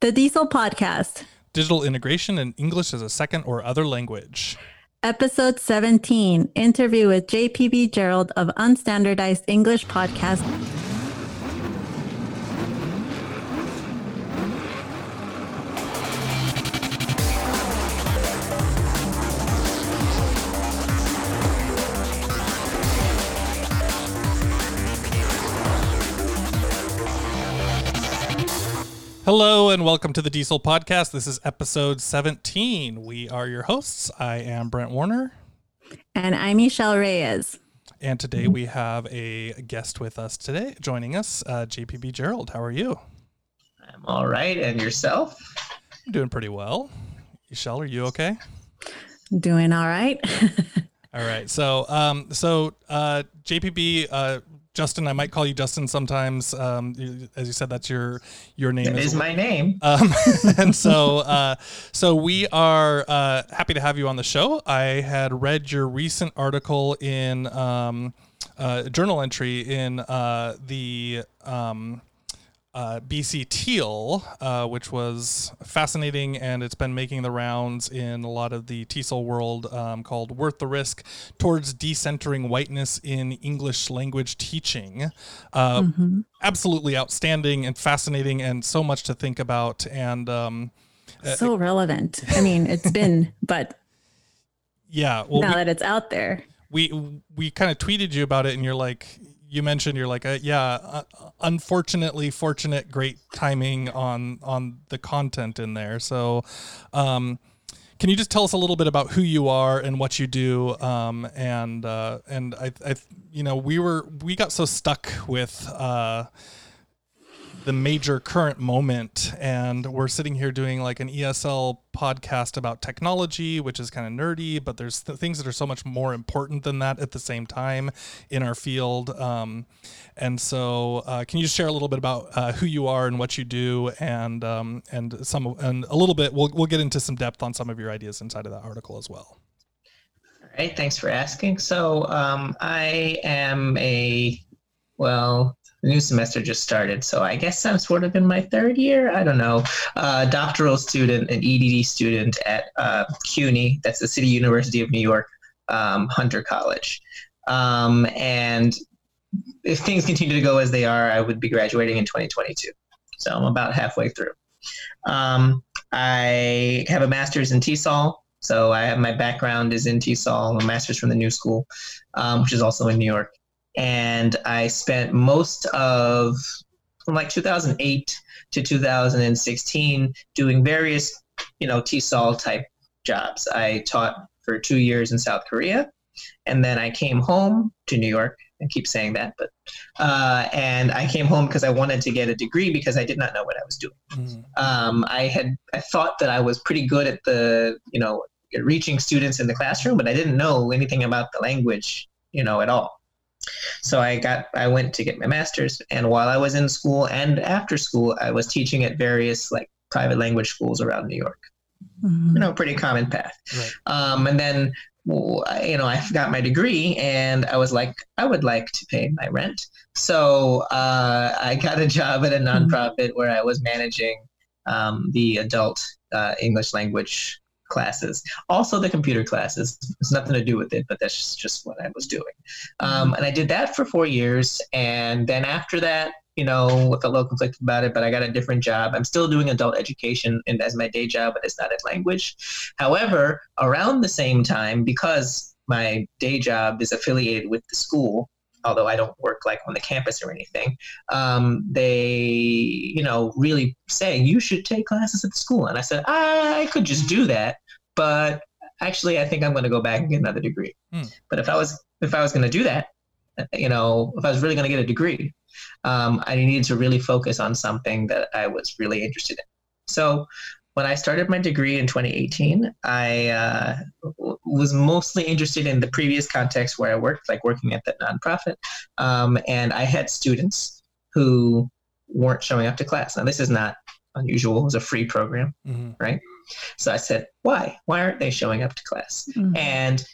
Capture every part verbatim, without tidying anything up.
The Diesel Podcast. Digital integration in English as a second or other language. Episode seventeen, interview with J P B Gerald of Unstandardized English Podcast. Hello and welcome to the Diesel Podcast. This is episode seventeen. We are your hosts. I am Brent Warner. And I'm Michelle Reyes. And today we have a guest with us today, joining us, uh, J P B Gerald. How are you? I'm all right. And yourself? I'm doing pretty well. Michelle, are you okay? Doing all right. All right. So, um, so uh, J P B, uh, Justin, I might call you Justin sometimes. Um, as you said, that's your your name. That is my name. Um, and so, uh, so we are uh, happy to have you on the show. I had read your recent article in um, uh, journal entry in uh, the um, uh, B C Teal, uh, which was fascinating, and it's been making the rounds in a lot of the T E S O L world, um, called "Worth the Risk Towards Decentering Whiteness in English Language Teaching." Uh, mm-hmm. Absolutely outstanding and fascinating, and so much to think about. And um, so uh, relevant. I mean, it's been, but yeah, well, now we, that it's out there, we we kind of tweeted you about it, and you're like. You mentioned you're like, uh, yeah, uh, unfortunately, fortunate, great timing on on the content in there. So, um, can you just tell us a little bit about who you are and what you do? Um, and uh, and I, I, you know, we were we got so stuck with uh, the major current moment, and we're sitting here doing like an E S L podcast about technology, which is kind of nerdy, but there's th- things that are so much more important than that at the same time in our field. Um, and so, uh, can you just share a little bit about uh, who you are and what you do, and um, and some and a little bit? We'll we'll get into some depth on some of your ideas inside of that article as well. All right, thanks for asking. So, um, I am a well. The new semester just started, so I guess I'm sort of in my third year. I don't know. Uh, doctoral student, an E D D student at uh, CUNY, that's the City University of New York, um, Hunter College. Um, and if things continue to go as they are, I would be graduating in twenty twenty-two. So I'm about halfway through. Um, I have a master's in T E S O L. So I have my background is in T E S O L, a master's from the New School, um, which is also in New York. And I spent most of from like two thousand eight to two thousand sixteen doing various, you know, T E S O L type jobs. I taught for two years in South Korea, and then I came home to New York. I keep saying that, but uh, and I came home because I wanted to get a degree because I did not know what I was doing. Mm-hmm. Um, I had I thought that I was pretty good at the, you know, reaching students in the classroom, but I didn't know anything about the language, you know, at all. So I got, I went to get my master's, and while I was in school and after school, I was teaching at various like private language schools around New York. Mm-hmm. You know, pretty common path. Right. Um, and then, you know, I got my degree, and I was like, I would like to pay my rent. So uh, I got a job at a nonprofit mm-hmm. where I was managing um, the adult uh, English language classes, also the computer classes. It's nothing to do with it, but that's just, just what I was doing. Um, and I did that for four years. And then after that, you know, I felt a little conflicted about it, but I got a different job. I'm still doing adult education and as my day job, but it's not in language. However, around the same time, because my day job is affiliated with the school, although I don't work like on the campus or anything, um, they, you know, really say you should take classes at the school. And I said, I could just do that, but actually I think I'm going to go back and get another degree. Hmm. But if I was, if I was going to do that, you know, if I was really going to get a degree, um, I needed to really focus on something that I was really interested in. So when I started my degree in twenty eighteen, I uh, w- was mostly interested in the previous context where I worked, like working at that nonprofit. Um, and I had students who weren't showing up to class. Now, this is not unusual. It was a free program, mm-hmm. right? So I said, why? Why aren't they showing up to class? Mm-hmm. And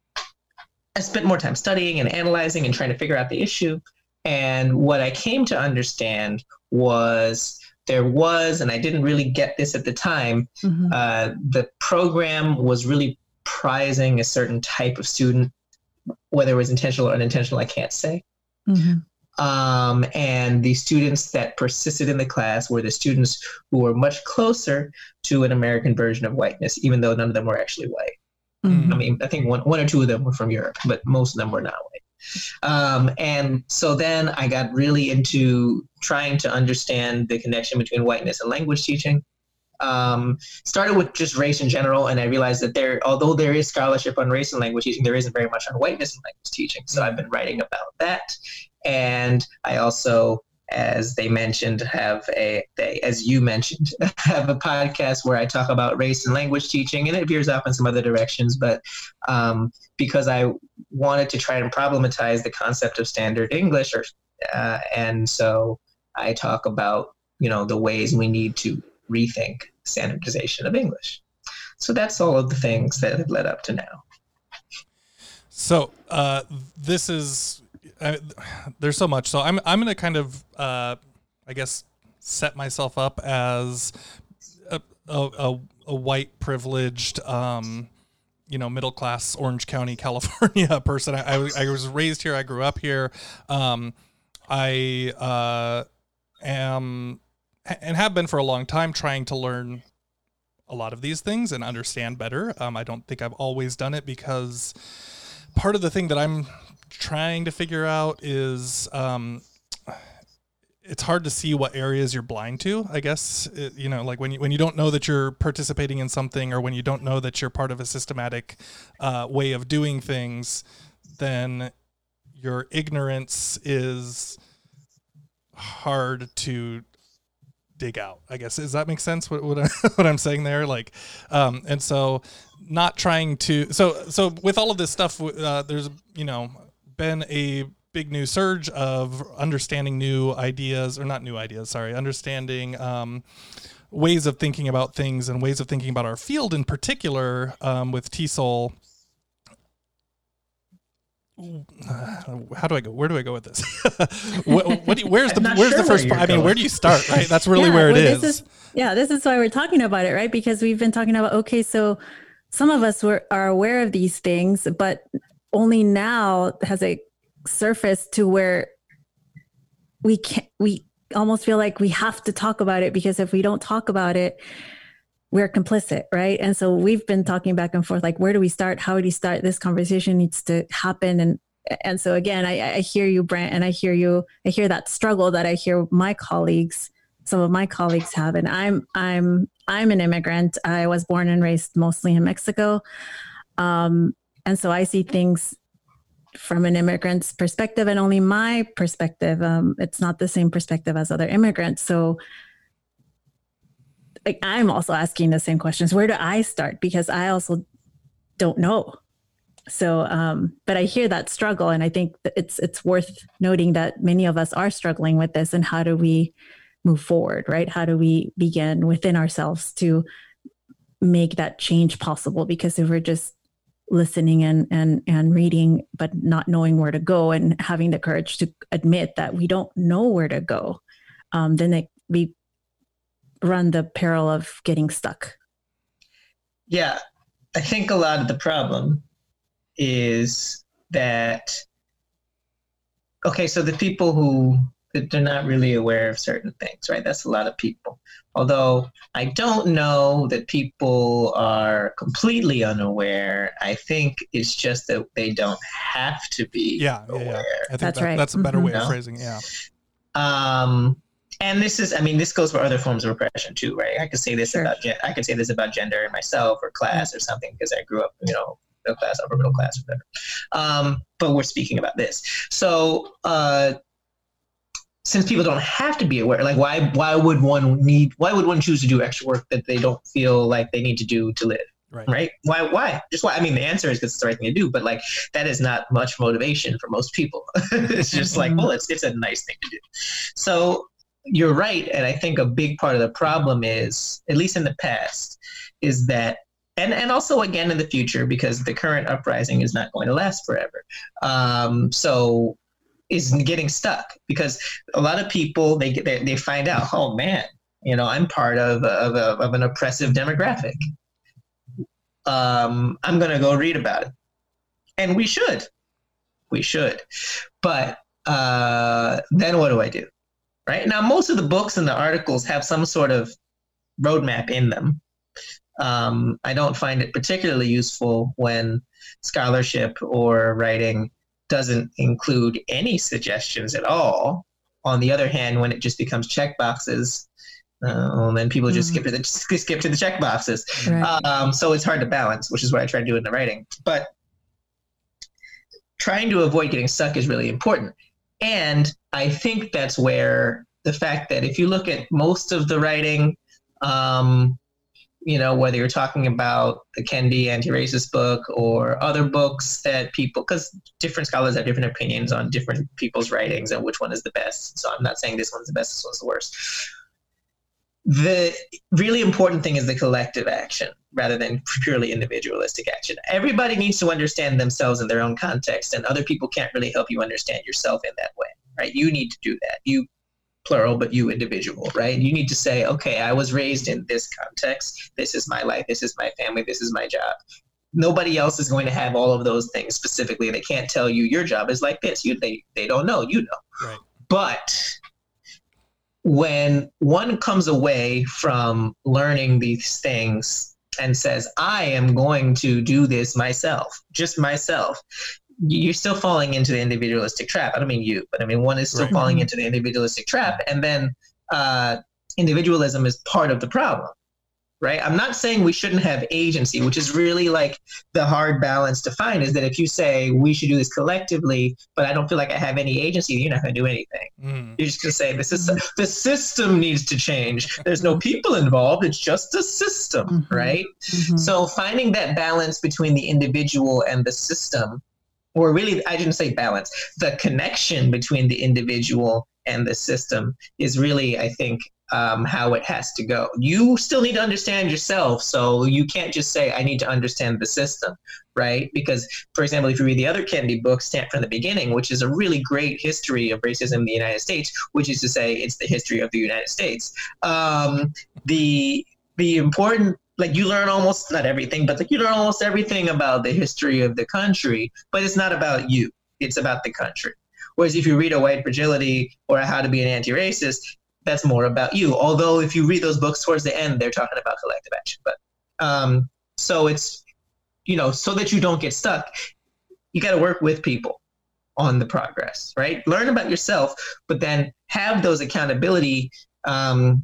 I spent more time studying and analyzing and trying to figure out the issue. And what I came to understand was there was, and I didn't really get this at the time, mm-hmm. uh, the program was really prizing a certain type of student, whether it was intentional or unintentional, I can't say. Mm-hmm. Um, and the students that persisted in the class were the students who were much closer to an American version of whiteness, even though none of them were actually white. Mm-hmm. I mean, I think one, one or two of them were from Europe, but most of them were not white. Um, and so then I got really into trying to understand the connection between whiteness and language teaching. Um, started with just race in general, and I realized that there, although there is scholarship on race and language teaching, there isn't very much on whiteness and language teaching. So I've been writing about that. And I also, as they mentioned, have a, they, as you mentioned, have a podcast where I talk about race and language teaching, and it veers off in some other directions. But um, because I wanted to try and problematize the concept of standard English, or uh, and so I talk about, you know, the ways we need to rethink standardization of English. So that's all of the things that have led up to now. So uh, this is, uh, there's so much. So I'm I'm going to kind of, uh, I guess, set myself up as a, a, a white privileged, um, you know, middle class Orange County, California person. I, I, I was raised here. I grew up here. Um, I uh, am and have been for a long time trying to learn a lot of these things and understand better. Um, I don't think I've always done it, because part of the thing that I'm trying to figure out is um, it's hard to see what areas you're blind to, I guess. It, you know, like when you, when you don't know that you're participating in something, or when you don't know that you're part of a systematic uh, way of doing things, then your ignorance is hard to dig out, I guess. Does that make sense? What what, I, what I'm saying there? Like, um, and so not trying to, so, so with all of this stuff, uh, there's, you know, been a big new surge of understanding new ideas, or not new ideas, sorry, understanding, um, ways of thinking about things and ways of thinking about our field in particular, um, with TESOL. How do I go? Where do I go with this? what, what do you, where's the where's sure the first? I mean, where do you start? Right, that's really yeah, where it well, is. This is. Yeah, this is why we're talking about it, right? Because we've been talking about, okay, so some of us were are aware of these things, but only now has it surfaced to where we can't. We almost feel like we have to talk about it, because if we don't talk about it, we're complicit, right? And so we've been talking back and forth, like, where do we start? How do we start? This conversation needs to happen. And and so again, I, I hear you, Brent, and I hear you, I hear that struggle that I hear my colleagues, some of my colleagues have. And I'm I'm I'm an immigrant. I was born and raised mostly in Mexico. Um, and so I see things from an immigrant's perspective, and only my perspective. Um, it's not the same perspective as other immigrants. So like, I'm also asking the same questions. Where do I start? Because I also don't know. So, um, but I hear that struggle, and I think that it's it's worth noting that many of us are struggling with this. And how do we move forward, right? How do we begin within ourselves to make that change possible? Because if we're just listening and and and reading, but not knowing where to go, and having the courage to admit that we don't know where to go, um, then it, we run the peril of getting stuck. Yeah, I think a lot of the problem is that, okay, so the people who, they're not really aware of certain things, right? That's a lot of people. Although I don't know that people are completely unaware. I think it's just that they don't have to be yeah, aware. Yeah, yeah. I think that's that, right. That's a better Mm-hmm. way of No? phrasing it, yeah. Um, And this is, I mean, this goes for other forms of oppression too, right? I could say this Sure. about, gen- I could say this about gender and myself, or class, or something, because I grew up, you know, middle class, upper middle class, or whatever. Um, but we're speaking about this. So, uh, since people don't have to be aware, like, why, why would one need, why would one choose to do extra work that they don't feel like they need to do to live? Right. Right? Why? Why? Just why? I mean, the answer is because it's the right thing to do, but like, that is not much motivation for most people. It's just like, well, it's it's a nice thing to do. So you're right, and I think a big part of the problem is, at least in the past, is that, and and also again in the future, because the current uprising is not going to last forever. Um, so is getting stuck, because a lot of people they get they, they find out, oh man, You know, I'm part of of, of, of an oppressive demographic. Um, I'm going to go read about it. And we should. We should. But uh, then what do I do? Right? Now, most of the books and the articles have some sort of roadmap in them. Um, I don't find it particularly useful when scholarship or writing doesn't include any suggestions at all. On the other hand, when it just becomes check boxes, uh, then people just mm-hmm. skip to the skip to the check boxes. Right. Um, so it's hard to balance, which is what I try to do in the writing. But trying to avoid getting stuck is really important. And I think that's where the fact that if you look at most of the writing, um, you know, whether you're talking about the Kendi anti-racist book or other books that people, because different scholars have different opinions on different people's writings and which one is the best. So I'm not saying this one's the best, this one's the worst. The really important thing is the collective action rather than purely individualistic action. Everybody needs to understand themselves in their own context, and other people can't really help you understand yourself in that way, right? You need to do that. You, plural, but you individual, right? You need to say, okay, I was raised in this context. This is my life. This is my family. This is my job. Nobody else is going to have all of those things specifically. They can't tell you your job is like this. You, they, they don't know, you know. Right. But when one comes away from learning these things and says, I am going to do this myself, just myself, you're still falling into the individualistic trap. I don't mean you, but I mean one is still right. falling into the individualistic trap. And then uh, individualism is part of the problem, right? I'm not saying we shouldn't have agency, which is really like the hard balance to find, is that if you say we should do this collectively, but I don't feel like I have any agency, you're not going to do anything. Mm. You're just going to say this is the system needs to change. There's no people involved. It's just a system, mm-hmm. right? Mm-hmm. So finding that balance between the individual and the system, or really, I didn't say balance, the connection between the individual and the system is really, I think, um, how it has to go. You still need to understand yourself. So you can't just say, I need to understand the system, right? Because, for example, if you read the other Kendi book, Stamped from the Beginning, which is a really great history of racism in the United States, which is to say it's the history of the United States. Um, the the important Like you learn almost not everything, but like you learn almost everything about the history of the country, but it's not about you. It's about the country. Whereas if you read A White Fragility or How to Be an Anti-Racist, that's more about you. Although if you read those books towards the end, they're talking about collective action. But um, so it's, you know, so that you don't get stuck, you got to work with people on the progress, right? Learn about yourself, but then have those accountability um,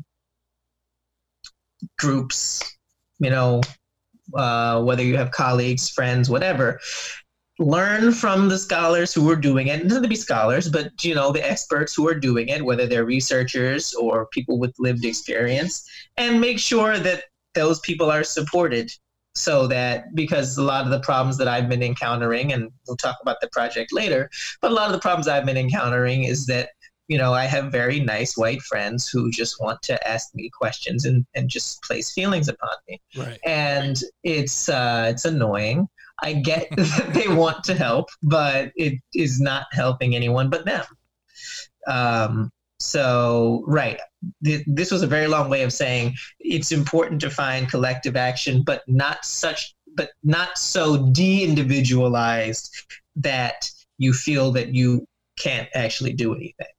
groups, you know, uh, whether you have colleagues, friends, whatever, learn from the scholars who are doing it. It doesn't have to be scholars, but, you know, the experts who are doing it, whether they're researchers or people with lived experience, and make sure that those people are supported so that, because a lot of the problems that I've been encountering, and we'll talk about the project later, but a lot of the problems I've been encountering is that, you know, I have very nice white friends who just want to ask me questions and, and just place feelings upon me. Right. And it's uh, it's annoying. I get that they want to help, but it is not helping anyone but them. Um, so, right. Th- this was a very long way of saying it's important to find collective action, but not such, but not so de-individualized that you feel that you can't actually do anything.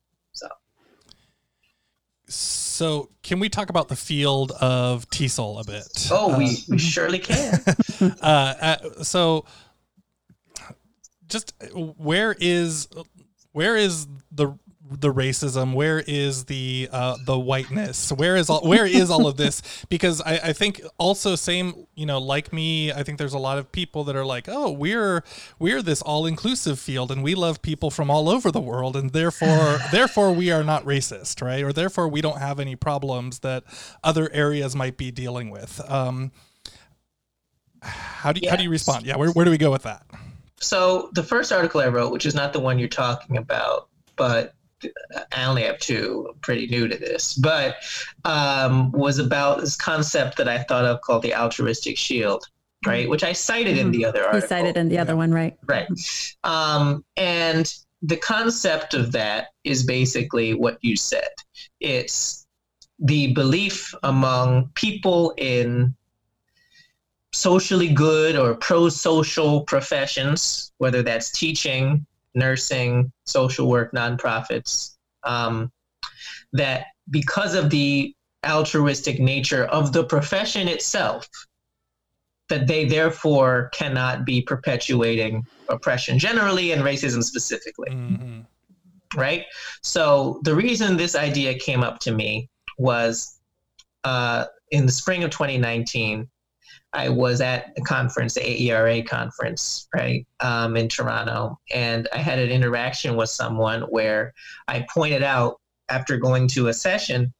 So can we talk about the field of T E S O L a bit? Oh, uh, we, we surely can. uh, uh, so just where is where is the the racism? Where is the uh, the whiteness? Where is all where is all of this? Because I, I think also same, you know, like me, I think there's a lot of people that are like, oh, we're we're this all inclusive field and we love people from all over the world and therefore therefore we are not racist, right? Or therefore we don't have any problems that other areas might be dealing with. Um, how do you, yes. how do you respond? Yeah, where where do we go with that? So the first article I wrote, which is not the one you're talking about, but I only have two, I'm pretty new to this, but um, was about this concept that I thought of called the altruistic shield, right? Which I cited mm-hmm. in the other article. You cited in the other one, right? Right. Um, and the concept of that is basically what you said. It's the belief among people in socially good or pro-social professions, whether that's teaching, nursing, social work, nonprofits, um, that because of the altruistic nature of the profession itself, that they therefore cannot be perpetuating oppression generally and racism specifically. Mm-hmm. Right? So the reason this idea came up to me was uh, in the spring of twenty nineteen, I was at a conference, the A E R A conference, right, um, in Toronto, and I had an interaction with someone where I pointed out after going to a session,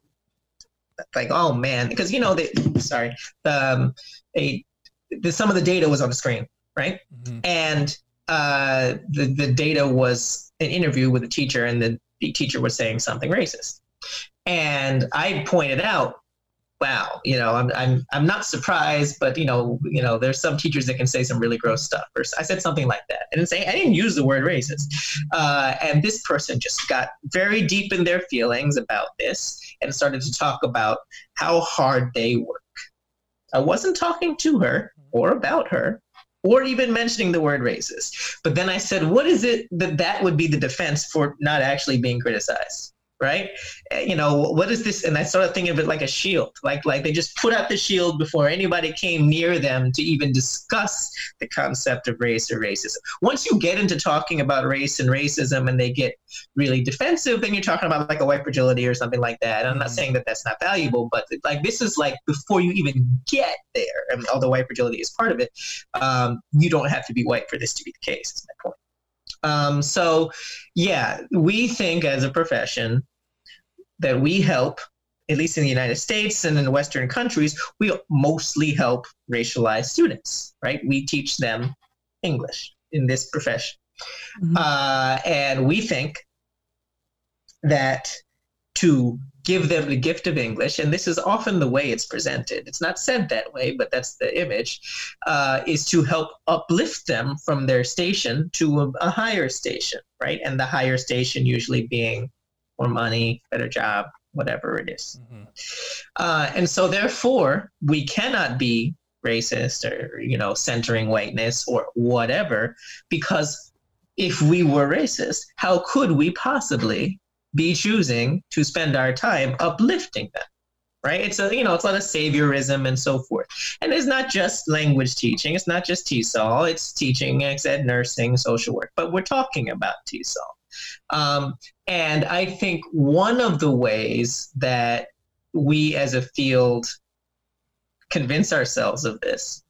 like, oh man, because you know, they, sorry, um, a, the, some of the data was on the screen, right, mm-hmm. and uh, the the data was an interview with a teacher, and the, the teacher was saying something racist. And I pointed out, wow, you know, I'm I'm I'm not surprised, but you know, you know, there's some teachers that can say some really gross stuff. Or I said something like that, and say I didn't use the word racist. Uh, and this person just got very deep in their feelings about this and started to talk about how hard they work. I wasn't talking to her or about her, or even mentioning the word racist. But then I said, what is it that that would be the defense for not actually being criticized? Right? You know, what is this? And I started thinking of it like a shield, like like they just put out the shield before anybody came near them to even discuss the concept of race or racism. Once you get into talking about race and racism and they get really defensive, then you're talking about like a white fragility or something like that. I'm not saying that that's not valuable, but like this is like before you even get there, and although white fragility is part of it, um, you don't have to be white for this to be the case, is my point. Um, so, yeah, we think as a profession that we help, at least in the United States and in Western countries, we mostly help racialized students, right? We teach them English in this profession. Mm-hmm. Uh, and we think that to give them the gift of English, and this is often the way it's presented, it's not said that way, but that's the image, uh, is to help uplift them from their station to a, a higher station, right? And the higher station usually being more money, better job, whatever it is. Mm-hmm. Uh, and so therefore, we cannot be racist or, you know, centering whiteness or whatever, because if we were racist, how could we possibly be choosing to spend our time uplifting them, right? It's a, you know, it's a lot of saviorism and so forth. And it's not just language teaching. It's not just T E S O L. It's teaching, like I said, nursing, social work, but we're talking about T E S O L. Um, and I think one of the ways that we as a field convince ourselves of this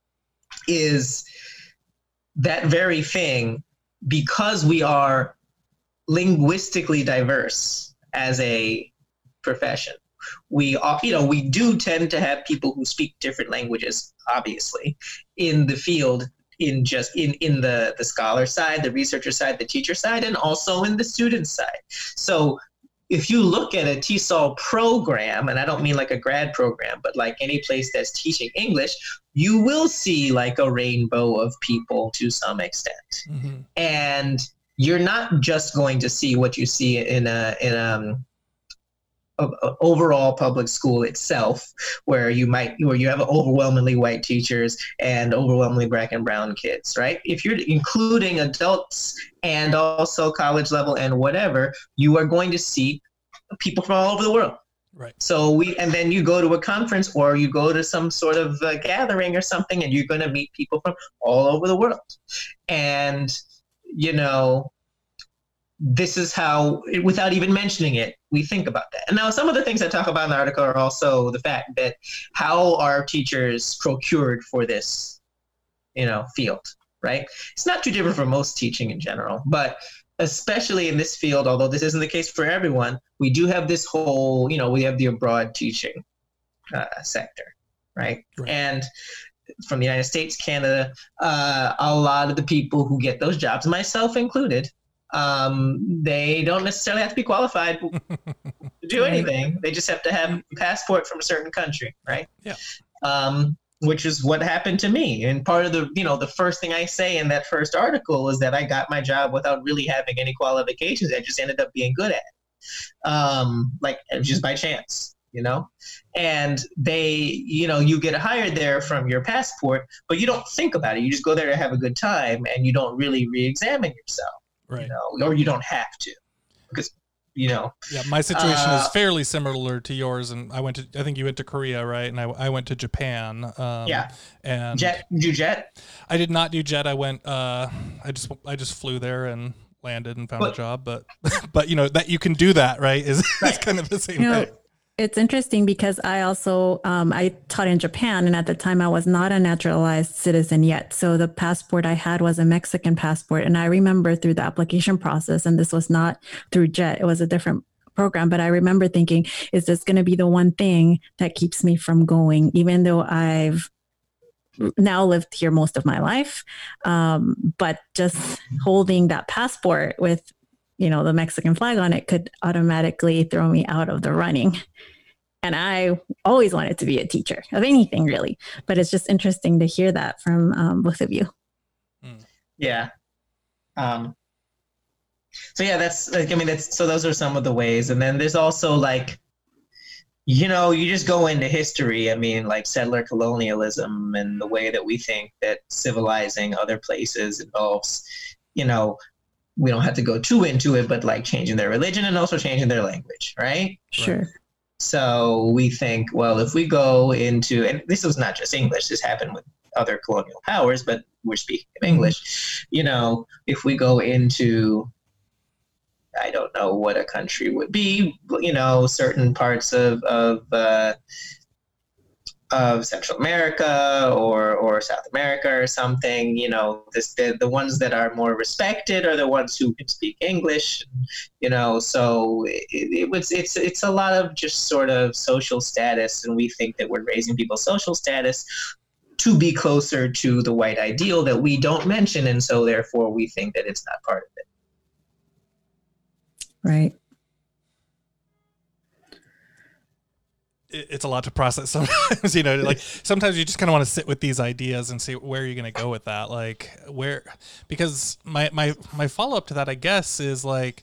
is that very thing, because we are linguistically diverse as a profession. We, you know, we do tend to have people who speak different languages, obviously, in the field, in just in, in the, the scholar side, the researcher side, the teacher side, and also in the student side. So if you look at a T E S O L program, and I don't mean like a grad program, but like any place that's teaching English, you will see like a rainbow of people to some extent. Mm-hmm. And you're not just going to see what you see in a in a, a, a overall public school itself, where you might where you have overwhelmingly white teachers and overwhelmingly black and brown kids, right? If you're including adults and also college level and whatever, you are going to see people from all over the world. Right. So we, and then you go to a conference or you go to some sort of uh, gathering or something, and you're going to meet people from all over the world. And you know, this is how, without even mentioning it, we think about that. And now some of the things I talk about in the article are also the fact that how are teachers procured for this, you know, field, right? It's not too different from most teaching in general, but especially in this field, although this isn't the case for everyone, we do have this whole, you know, we have the abroad teaching uh, sector, right? right? And from the United States, Canada, uh, a lot of the people who get those jobs, myself included, um, they don't necessarily have to be qualified to do anything. They just have to have a passport from a certain country, right? Yeah. Um, which is what happened to me. And part of the, you know, the first thing I say in that first article is that I got my job without really having any qualifications. I just ended up being good at it. um, like just by chance, you know? And they, you know, you get hired there from your passport, but you don't think about it. You just go there to have a good time, and you don't really re-examine yourself, right? You know, or you don't have to, because, you know. Yeah, my situation uh, is fairly similar to yours, and I went to, I think you went to Korea, right? And I, I went to Japan. Um, yeah. And jet, did you jet? I did not do jet. I went, uh, I just, I just flew there and landed and found but, a job. But, but you know, that you can do that, right? Is right. It's kind of the same you know, thing. It's interesting because I also, um, I taught in Japan, and at the time I was not a naturalized citizen yet. So the passport I had was a Mexican passport. And I remember through the application process, and this was not through JET, it was a different program, but I remember thinking, is this going to be the one thing that keeps me from going, even though I've now lived here most of my life. Um, but just holding that passport with, you know, the Mexican flag on it could automatically throw me out of the running. And I always wanted to be a teacher of anything, really. But it's just interesting to hear that from um, both of you. Yeah. Um, so yeah, that's like, I mean, that's, so those are some of the ways. And then there's also like, you know, you just go into history. I mean, like settler colonialism and the way that we think that civilizing other places involves, you know, we don't have to go too into it, but like changing their religion and also changing their language, right? Sure. Right. So we think, well, if we go into, and this was not just English, this happened with other colonial powers, but we're speaking of English, you know, if we go into, I don't know what a country would be, you know, certain parts of, of, uh, of Central America or, or South America or something, you know, this, the, the ones that are more respected are the ones who can speak English, you know, so it, it was, it's, it's a lot of just sort of social status. And we think that we're raising people's social status to be closer to the white ideal that we don't mention. And so therefore we think that it's not part of it. Right. It's a lot to process sometimes, you know, like sometimes you just kind of want to sit with these ideas and see where you're going to go with that. Like where, because my, my, my follow up to that, I guess, is like,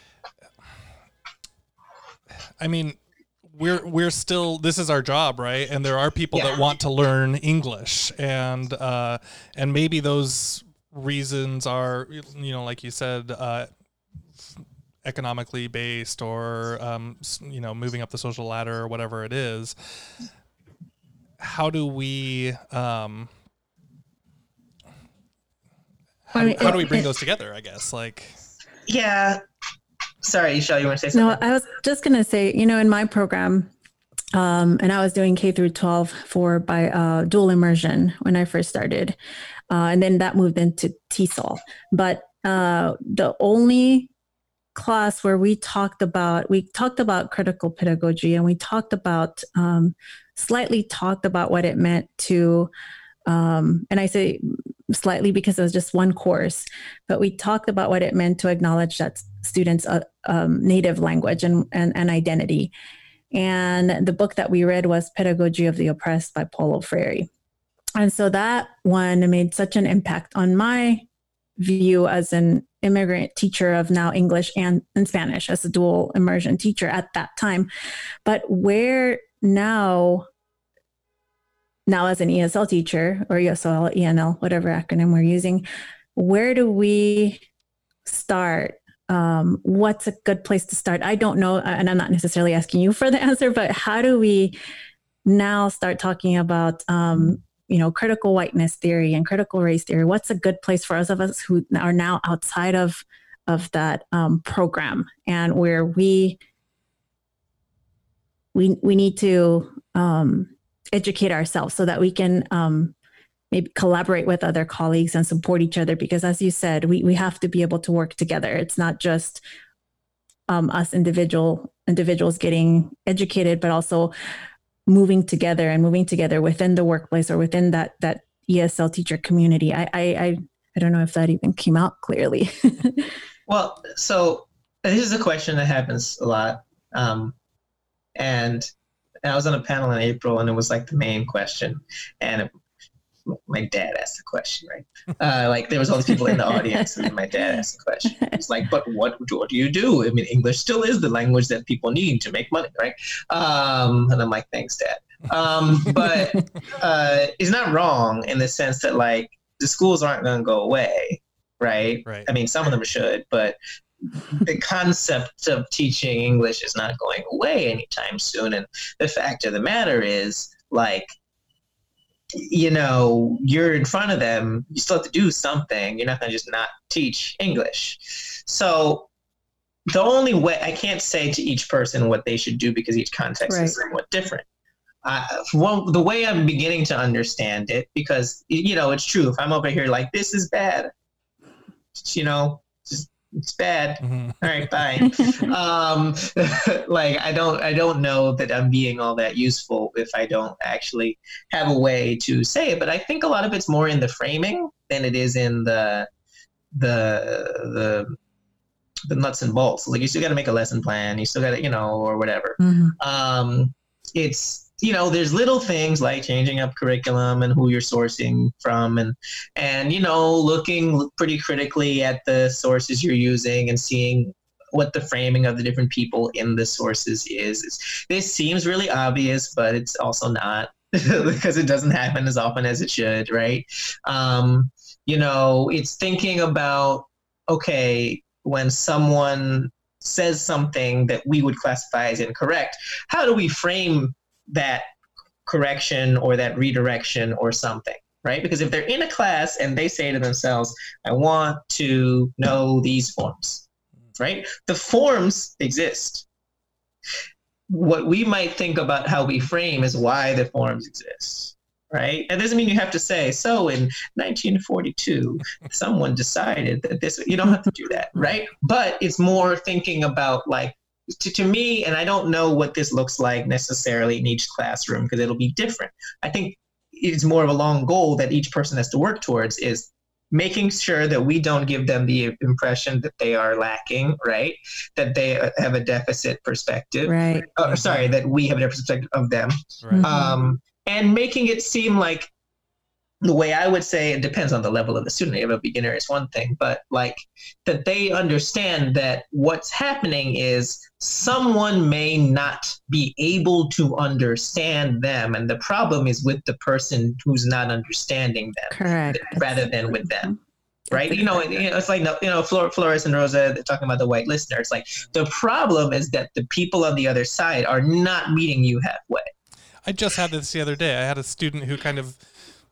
I mean, we're, we're still, this is our job, right? And there are people yeah. that want to learn English, and, uh, and maybe those reasons are, you know, like you said, uh, economically based, or um, you know, moving up the social ladder or whatever it is. How do we um, how, I mean, how do we bring it, those together? I guess like yeah. Sorry, Ishel, you want to say something? No, I was just gonna say, you know, in my program, um, and I was doing K through twelve for by uh, dual immersion when I first started, uh, and then that moved into T S O L. But uh, the only class where we talked about we talked about critical pedagogy, and we talked about um, slightly talked about what it meant to um, and I say slightly because it was just one course, but we talked about what it meant to acknowledge that students uh, um, native language and, and and identity. And the book that we read was Pedagogy of the Oppressed by Paulo Freire. And so that one made such an impact on my view as an immigrant teacher of now English and, and Spanish, as a dual immersion teacher at that time. But where now, now as an E S L teacher, or E S L, E N L, whatever acronym we're using, where do we start? Um, what's a good place to start? I don't know, and I'm not necessarily asking you for the answer, but how do we now start talking about um, you know, critical whiteness theory and critical race theory? What's a good place for us of us who are now outside of, of that um, program, and where we, we, we need to um, educate ourselves so that we can um, maybe collaborate with other colleagues and support each other? Because as you said, we, we have to be able to work together. It's not just um, us individual individuals getting educated, but also moving together and moving together within the workplace or within that that E S L teacher community. I I I don't know if that even came out clearly. Well, so this is a question that happens a lot, um, and, and I was on a panel in April, and it was like the main question, and it, my dad asked the question, right? Uh, like there was all these people in the audience, and then my dad asked the question. It's like, but what, what do you do? I mean, English still is the language that people need to make money, right? Um, and I'm like, thanks, Dad. Um, but uh, he's not wrong in the sense that like the schools aren't going to go away, right? Right. I mean, some of them should, but the concept of teaching English is not going away anytime soon. And the fact of the matter is, like, you know, you're in front of them, you still have to do something. You're not going to just not teach English. So the only way, I can't say to each person what they should do because each context Right. is somewhat different. Uh, well, the way I'm beginning to understand it, because, you know, it's true. If I'm over here like, this is bad, you know, just, it's bad. Mm-hmm. All right, bye. um, like, I don't, I don't know that I'm being all that useful if I don't actually have a way to say it. But I think a lot of it's more in the framing than it is in the, the, the, the nuts and bolts. Like, you still got to make a lesson plan. You still got to, you know, or whatever. Mhm. Um, it's, you know, there's little things like changing up curriculum and who you're sourcing from, and, and, you know, looking pretty critically at the sources you're using and seeing what the framing of the different people in the sources is. It's, this seems really obvious, but it's also not because it doesn't happen as often as it should, right? Um, you know, it's thinking about, okay, when someone says something that we would classify as incorrect, how do we frame that correction or that redirection or something, right? Because if they're in a class and they say to themselves, I want to know these forms, right? The forms exist. What we might think about how we frame is why the forms exist, right? That doesn't mean you have to say, so in nineteen forty-two, someone decided that this, you don't have to do that, right? But it's more thinking about, like, To, to me, and I don't know what this looks like necessarily in each classroom because it'll be different. I think it's more of a long goal that each person has to work towards, is making sure that we don't give them the impression that they are lacking, right? That they have a deficit perspective. Right. Oh, sorry, that we have a deficit perspective of them. Right. Mhm. Um, and making it seem like, the way I would say, it depends on the level of the student. If a beginner is one thing, but like that they understand that what's happening is someone may not be able to understand them. And the problem is with the person who's not understanding them Correct. rather than with them. Right. That's You know, exactly you know, it's like, you know, Flor- Flores and Rosa, they're talking about the white listener. It's like the problem is that the people on the other side are not meeting you halfway. I just had this the other day. I had a student who kind of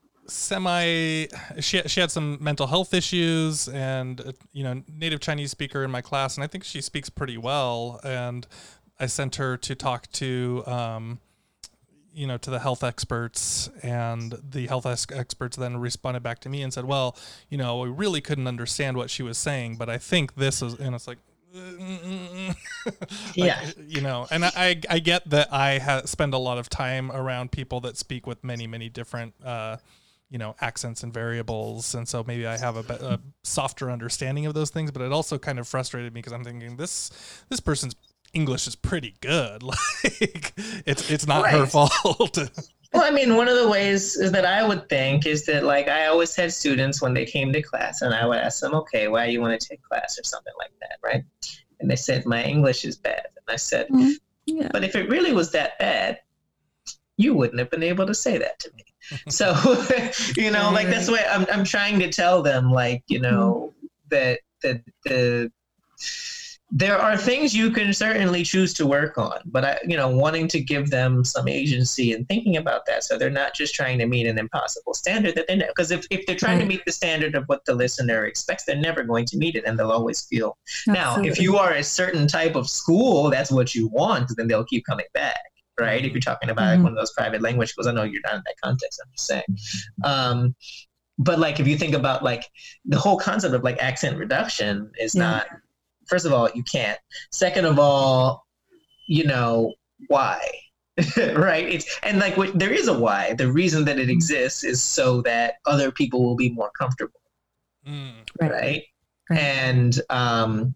semi she she had some mental health issues, and uh, you know, native Chinese speaker in my class, and I think she speaks pretty well, and I sent her to talk to um you know to the health experts, and the health ex- experts then responded back to me and said, well, you know, we really couldn't understand what she was saying, but I think this is, and it's like like, Yeah. you know, and I, I, I get that I ha- spend a lot of time around people that speak with many, many different, uh, you know, accents and variables. And so maybe I have a, be- a softer understanding of those things, but it also kind of frustrated me because I'm thinking this, this person's English is pretty good. Like it's, it's not her Right. fault. Well, I mean, one of the ways is that I would think is that, like, I always had students when they came to class, and I would ask them, okay, why do you want to take class or something like that, right? And they said, my English is bad. And I said, Mhm. Yeah. but if it really was that bad, you wouldn't have been able to say that to me. So, you know, like, that's why I'm I'm trying to tell them, like, you know, that that the there are things you can certainly choose to work on, but I, you know, wanting to give them some agency and thinking about that, so they're not just trying to meet an impossible standard that they know. Because if, if they're trying to Right. meet the standard of what the listener expects, they're never going to meet it, and they'll always feel. Now, if Absolutely. you are a certain type of school, that's what you want, then they'll keep coming back, right? If you're talking about like Mhm. one of those private language schools, I know you're not in that context. I'm just saying. Um, but like, if you think about like the whole concept of like accent reduction is Yeah. not. First of all, you can't. Second of all, you know, why? Right? It's and like what, there is a why. The reason that it exists is so that other people will be more comfortable, Mm. Right. right? Right. And um,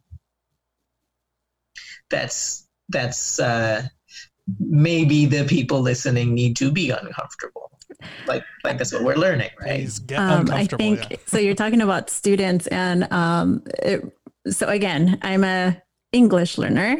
that's that's uh, maybe the people listening need to be uncomfortable. like like that's what we're learning, right? Please get Um, I uncomfortable. think yeah. so. You're talking about students, and um, it, so again, I'm a English learner,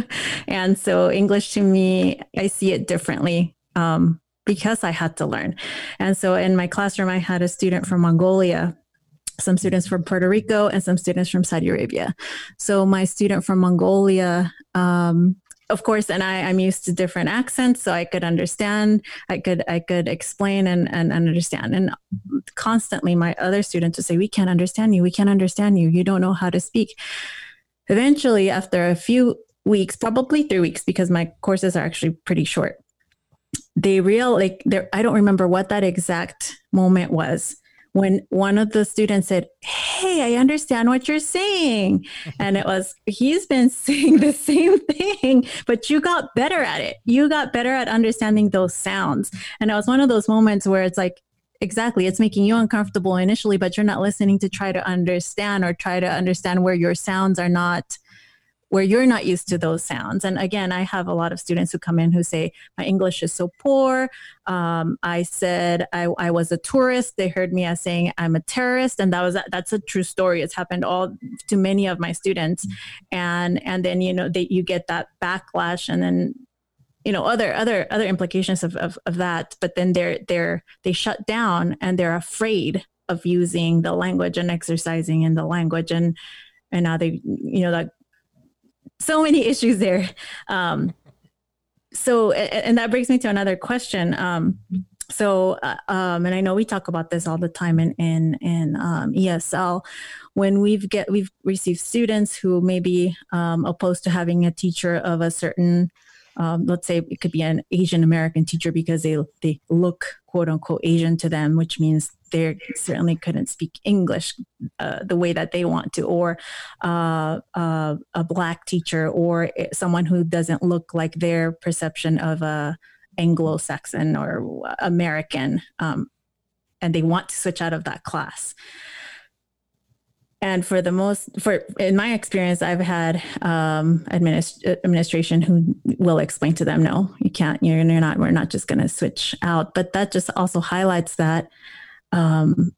and so English to me, I see it differently um, because I had to learn. And so in my classroom, I had a student from Mongolia, some students from Puerto Rico, and some students from Saudi Arabia. So my student from Mongolia, um, of course, and I, I'm used to different accents, so I could understand, I could, I could explain and, and understand. And constantly my other students would say, we can't understand you. We can't understand you. You don't know how to speak. Eventually, after a few weeks, probably three weeks, because my courses are actually pretty short, they real like, I don't remember what that exact moment was, when one of the students said, hey, I understand what you're saying. And it was, he's been saying the same thing, but you got better at it. You got better at understanding those sounds. And it was one of those moments where it's like, exactly, it's making you uncomfortable initially, but you're not listening to try to understand or try to understand where your sounds are not, where you're not used to those sounds. And again, I have a lot of students who come in who say, my English is so poor. Um, I said I, I was a tourist. They heard me as saying I'm a terrorist. And that was, that's a true story. It's happened all to many of my students. And, and then, you know, they, you get that backlash and then, you know, other, other, other implications of, of, of that, but then they're, they're, they shut down and they're afraid of using the language and exercising in the language. And, and now they, you know, that, so many issues there. Um, so, and that brings me to another question. Um, so, uh, um, and I know we talk about this all the time in, in, in um, E S L, when we've get, we've received students who may be um, opposed to having a teacher of a certain, um, let's say it could be an Asian American teacher because they, they look quote unquote Asian to them, which means they certainly couldn't speak English uh, the way that they want to, or uh, uh, a Black teacher, or someone who doesn't look like their perception of a Anglo-Saxon or American, um, and they want to switch out of that class. And for the most, for in my experience, I've had um, administ- administration who will explain to them, no, you can't, you're, you're not, we're not just going to switch out. But that just also highlights that um,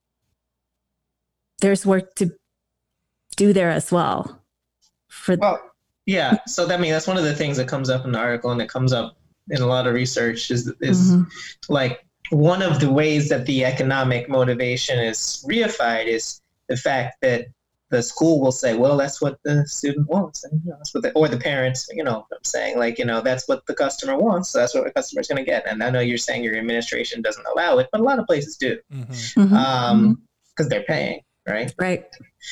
there's work to do there as well. For well, yeah. So that I mean, that's one of the things that comes up in the article, and it comes up in a lot of research is, is mm-hmm. like one of the ways that the economic motivation is reified is the fact that the school will say, well, that's what the student wants. And, you know, that's what the, or the parents, you know, I'm saying like, you know, that's what the customer wants. So that's what the customer's going to get. And I know you're saying your administration doesn't allow it, but a lot of places do. Mm-hmm. Um, mm-hmm. Cause they're paying, right? Right.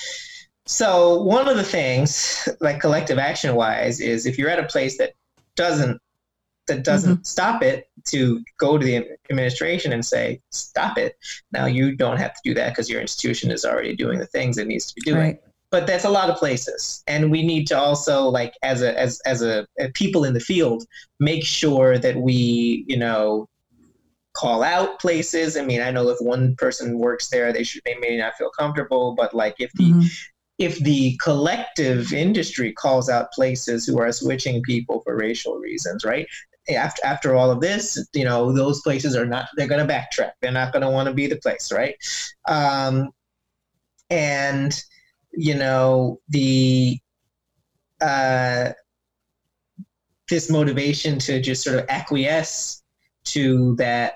So one of the things like collective action wise is if you're at a place that doesn't, that doesn't mm-hmm. stop it, to go to the administration and say, stop it. Now you don't have to do that because your institution is already doing the things it needs to be doing. Right. But that's a lot of places. And we need to also, like, as a, as, as a, a people in the field, make sure that we, you know, call out places. I mean, I know if one person works there, they should, they may not feel comfortable, but like if the, mm-hmm. if the collective industry calls out places who are switching people for racial reasons, right? After after all of this, you know, those places are not, they're going to backtrack. They're not going to want to be the place, right? Um, and, you know, the, uh, this motivation to just sort of acquiesce to that,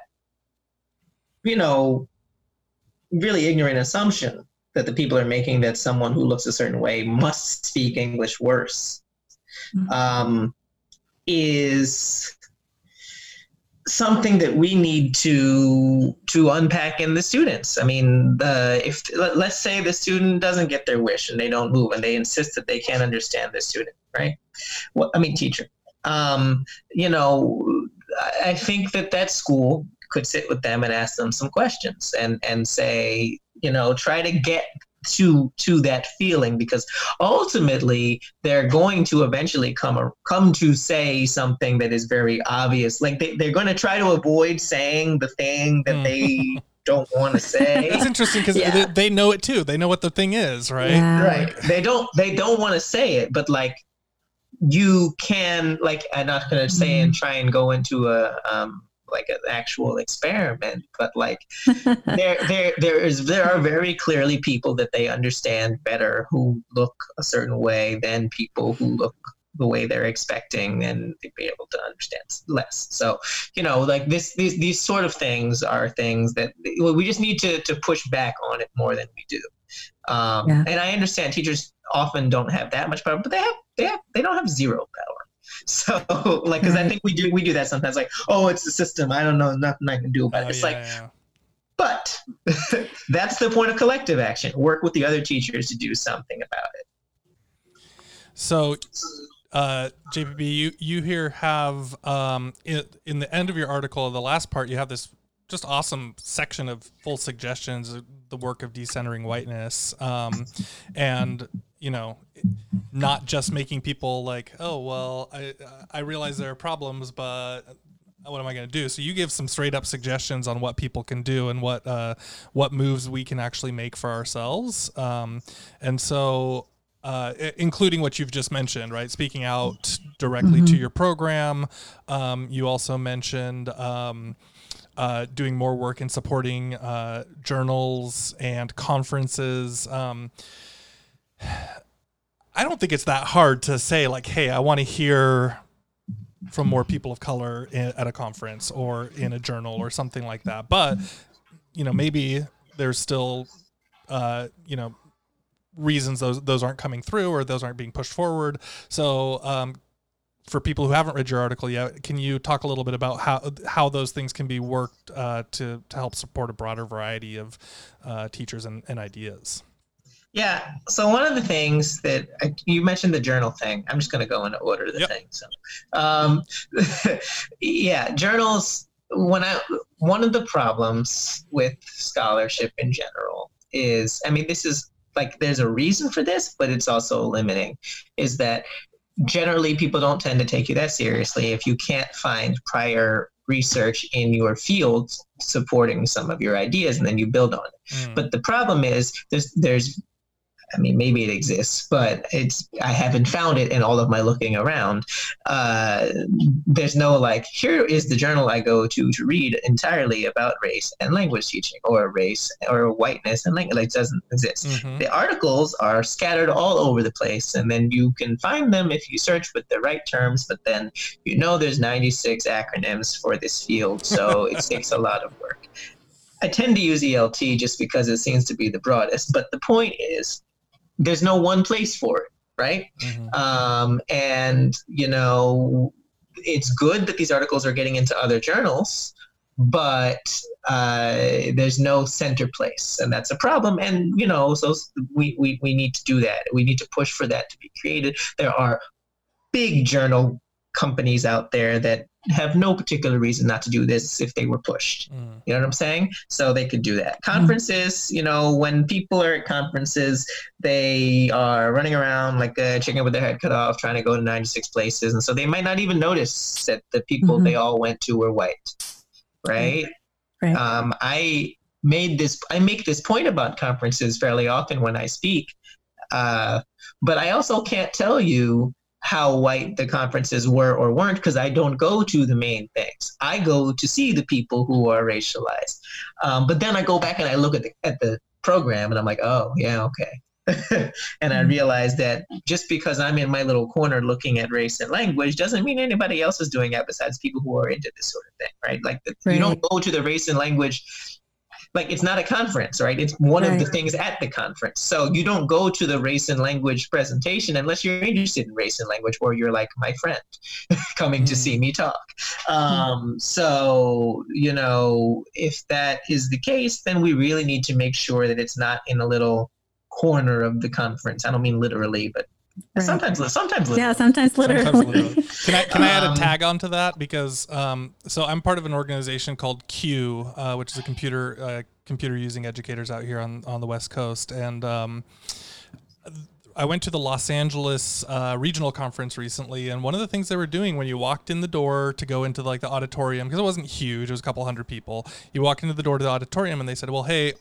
you know, really ignorant assumption that the people are making that someone who looks a certain way must speak English worse, mm-hmm. um, is something that we need to to unpack in the students. I mean, the if let's say the student doesn't get their wish and they don't move and they insist that they can't understand the student, right? Well, I mean, teacher. Um, you know, I think that that school could sit with them and ask them some questions and and say, you know, try to get to to that feeling, because ultimately they're going to eventually come come to say something that is very obvious. Like they, they're going to try to avoid saying the thing that mm. they don't want to say. That's interesting because yeah. they, they know it too. They know what the thing is, right? Yeah. Right. They don't they don't want to say it, but like you can, like, I'm not going to say mm. and try and go into a um like an actual experiment, but like there there there is there are very clearly people that they understand better who look a certain way than people who look the way they're expecting, and they'd be able to understand less. So, you know, like this, these, these sort of things are things that we just need to, to push back on it more than we do. Um, yeah. And I understand teachers often don't have that much power, but they have, they have, they don't have zero power. So like, cause I think we do, we do that sometimes, like, oh, it's the system. I don't know, nothing I can do about it. Oh, it's yeah, like, yeah. But that's the point of collective action. Work with the other teachers to do something about it. So, Uh, J P B, you, you here have, um, in, in the end of your article, the last part, you have this just awesome section of full suggestions, of the work of decentering whiteness. Um, and, you know, not just making people like, oh, well, I, I realize there are problems, but what am I going to do? So you give some straight up suggestions on what people can do and what, uh, what moves we can actually make for ourselves. Um, and so, Uh, including what you've just mentioned, right? Speaking out directly mm-hmm. to your program. Um, you also mentioned um, uh, doing more work in supporting uh, journals and conferences. Um, I don't think it's that hard to say, like, hey, I want to hear from more people of color in, at a conference or in a journal or something like that. But, you know, maybe there's still, uh, you know, reasons those those aren't coming through or those aren't being pushed forward. So um, for people who haven't read your article yet, can you talk a little bit about how how those things can be worked uh, to, to help support a broader variety of uh, teachers and, and ideas? Yeah. So one of the things that I, you mentioned, the journal thing, I'm just going to go in order of the yep. thing. So um, yeah, journals, when I, one of the problems with scholarship in general is, I mean, this is, like there's a reason for this, but it's also limiting, is that generally people don't tend to take you that seriously if you can't find prior research in your field supporting some of your ideas and then you build on it. Mm. But the problem is there's, there's, I mean, maybe it exists, but it's, I haven't found it in all of my looking around. Uh, there's no like, here is the journal I go to to read entirely about race and language teaching, or race or whiteness and language. Like, it doesn't exist. Mm-hmm. The articles are scattered all over the place, and then you can find them if you search with the right terms, but then you know there's ninety-six acronyms for this field, so it takes a lot of work. I tend to use E L T just because it seems to be the broadest, but the point is, there's no one place for it, right? Mm-hmm. Um, and, you know, it's good that these articles are getting into other journals, but uh, there's no center place, and that's a problem. And, you know, so we, we, we need to do that. We need to push for that to be created. There are big journal companies out there that have no particular reason not to do this if they were pushed. Mm. You know what I'm saying? So they could do that. Conferences, mm. you know, when people are at conferences, they are running around like a chicken with their head cut off, trying to go to ninety-six places. And so they might not even notice that the people mm-hmm. they all went to were white. Right? Right. Um, I made this, I make this point about conferences fairly often when I speak. Uh, but I also can't tell you how white the conferences were or weren't, because I don't go to the main things. I go to see the people who are racialized. Um, but then I go back and I look at the at the program and I'm like, oh, yeah, okay. And I realize that just because I'm in my little corner looking at race and language doesn't mean anybody else is doing that besides people who are into this sort of thing, right? Like the, right. You don't go to the race and language. Like, it's not a conference, right? It's one right. of the things at the conference. So you don't go to the race and language presentation unless you're interested in race and language, or you're like my friend coming mm. to see me talk. Um, mm. So, you know, if that is the case, then we really need to make sure that it's not in a little corner of the conference. I don't mean literally, but right. sometimes, sometimes literally. Yeah, sometimes literally. Sometimes literally. Can I can I add a tag onto that? Because um, so I'm part of an organization called Q, uh, which is a computer uh, computer using educators out here on, on the West Coast, and um, I went to the Los Angeles uh, regional conference recently, and one of the things they were doing when you walked in the door to go into like the auditorium, because it wasn't huge, it was a couple hundred people. You walk into the door to the auditorium, and they said, "Well, hey,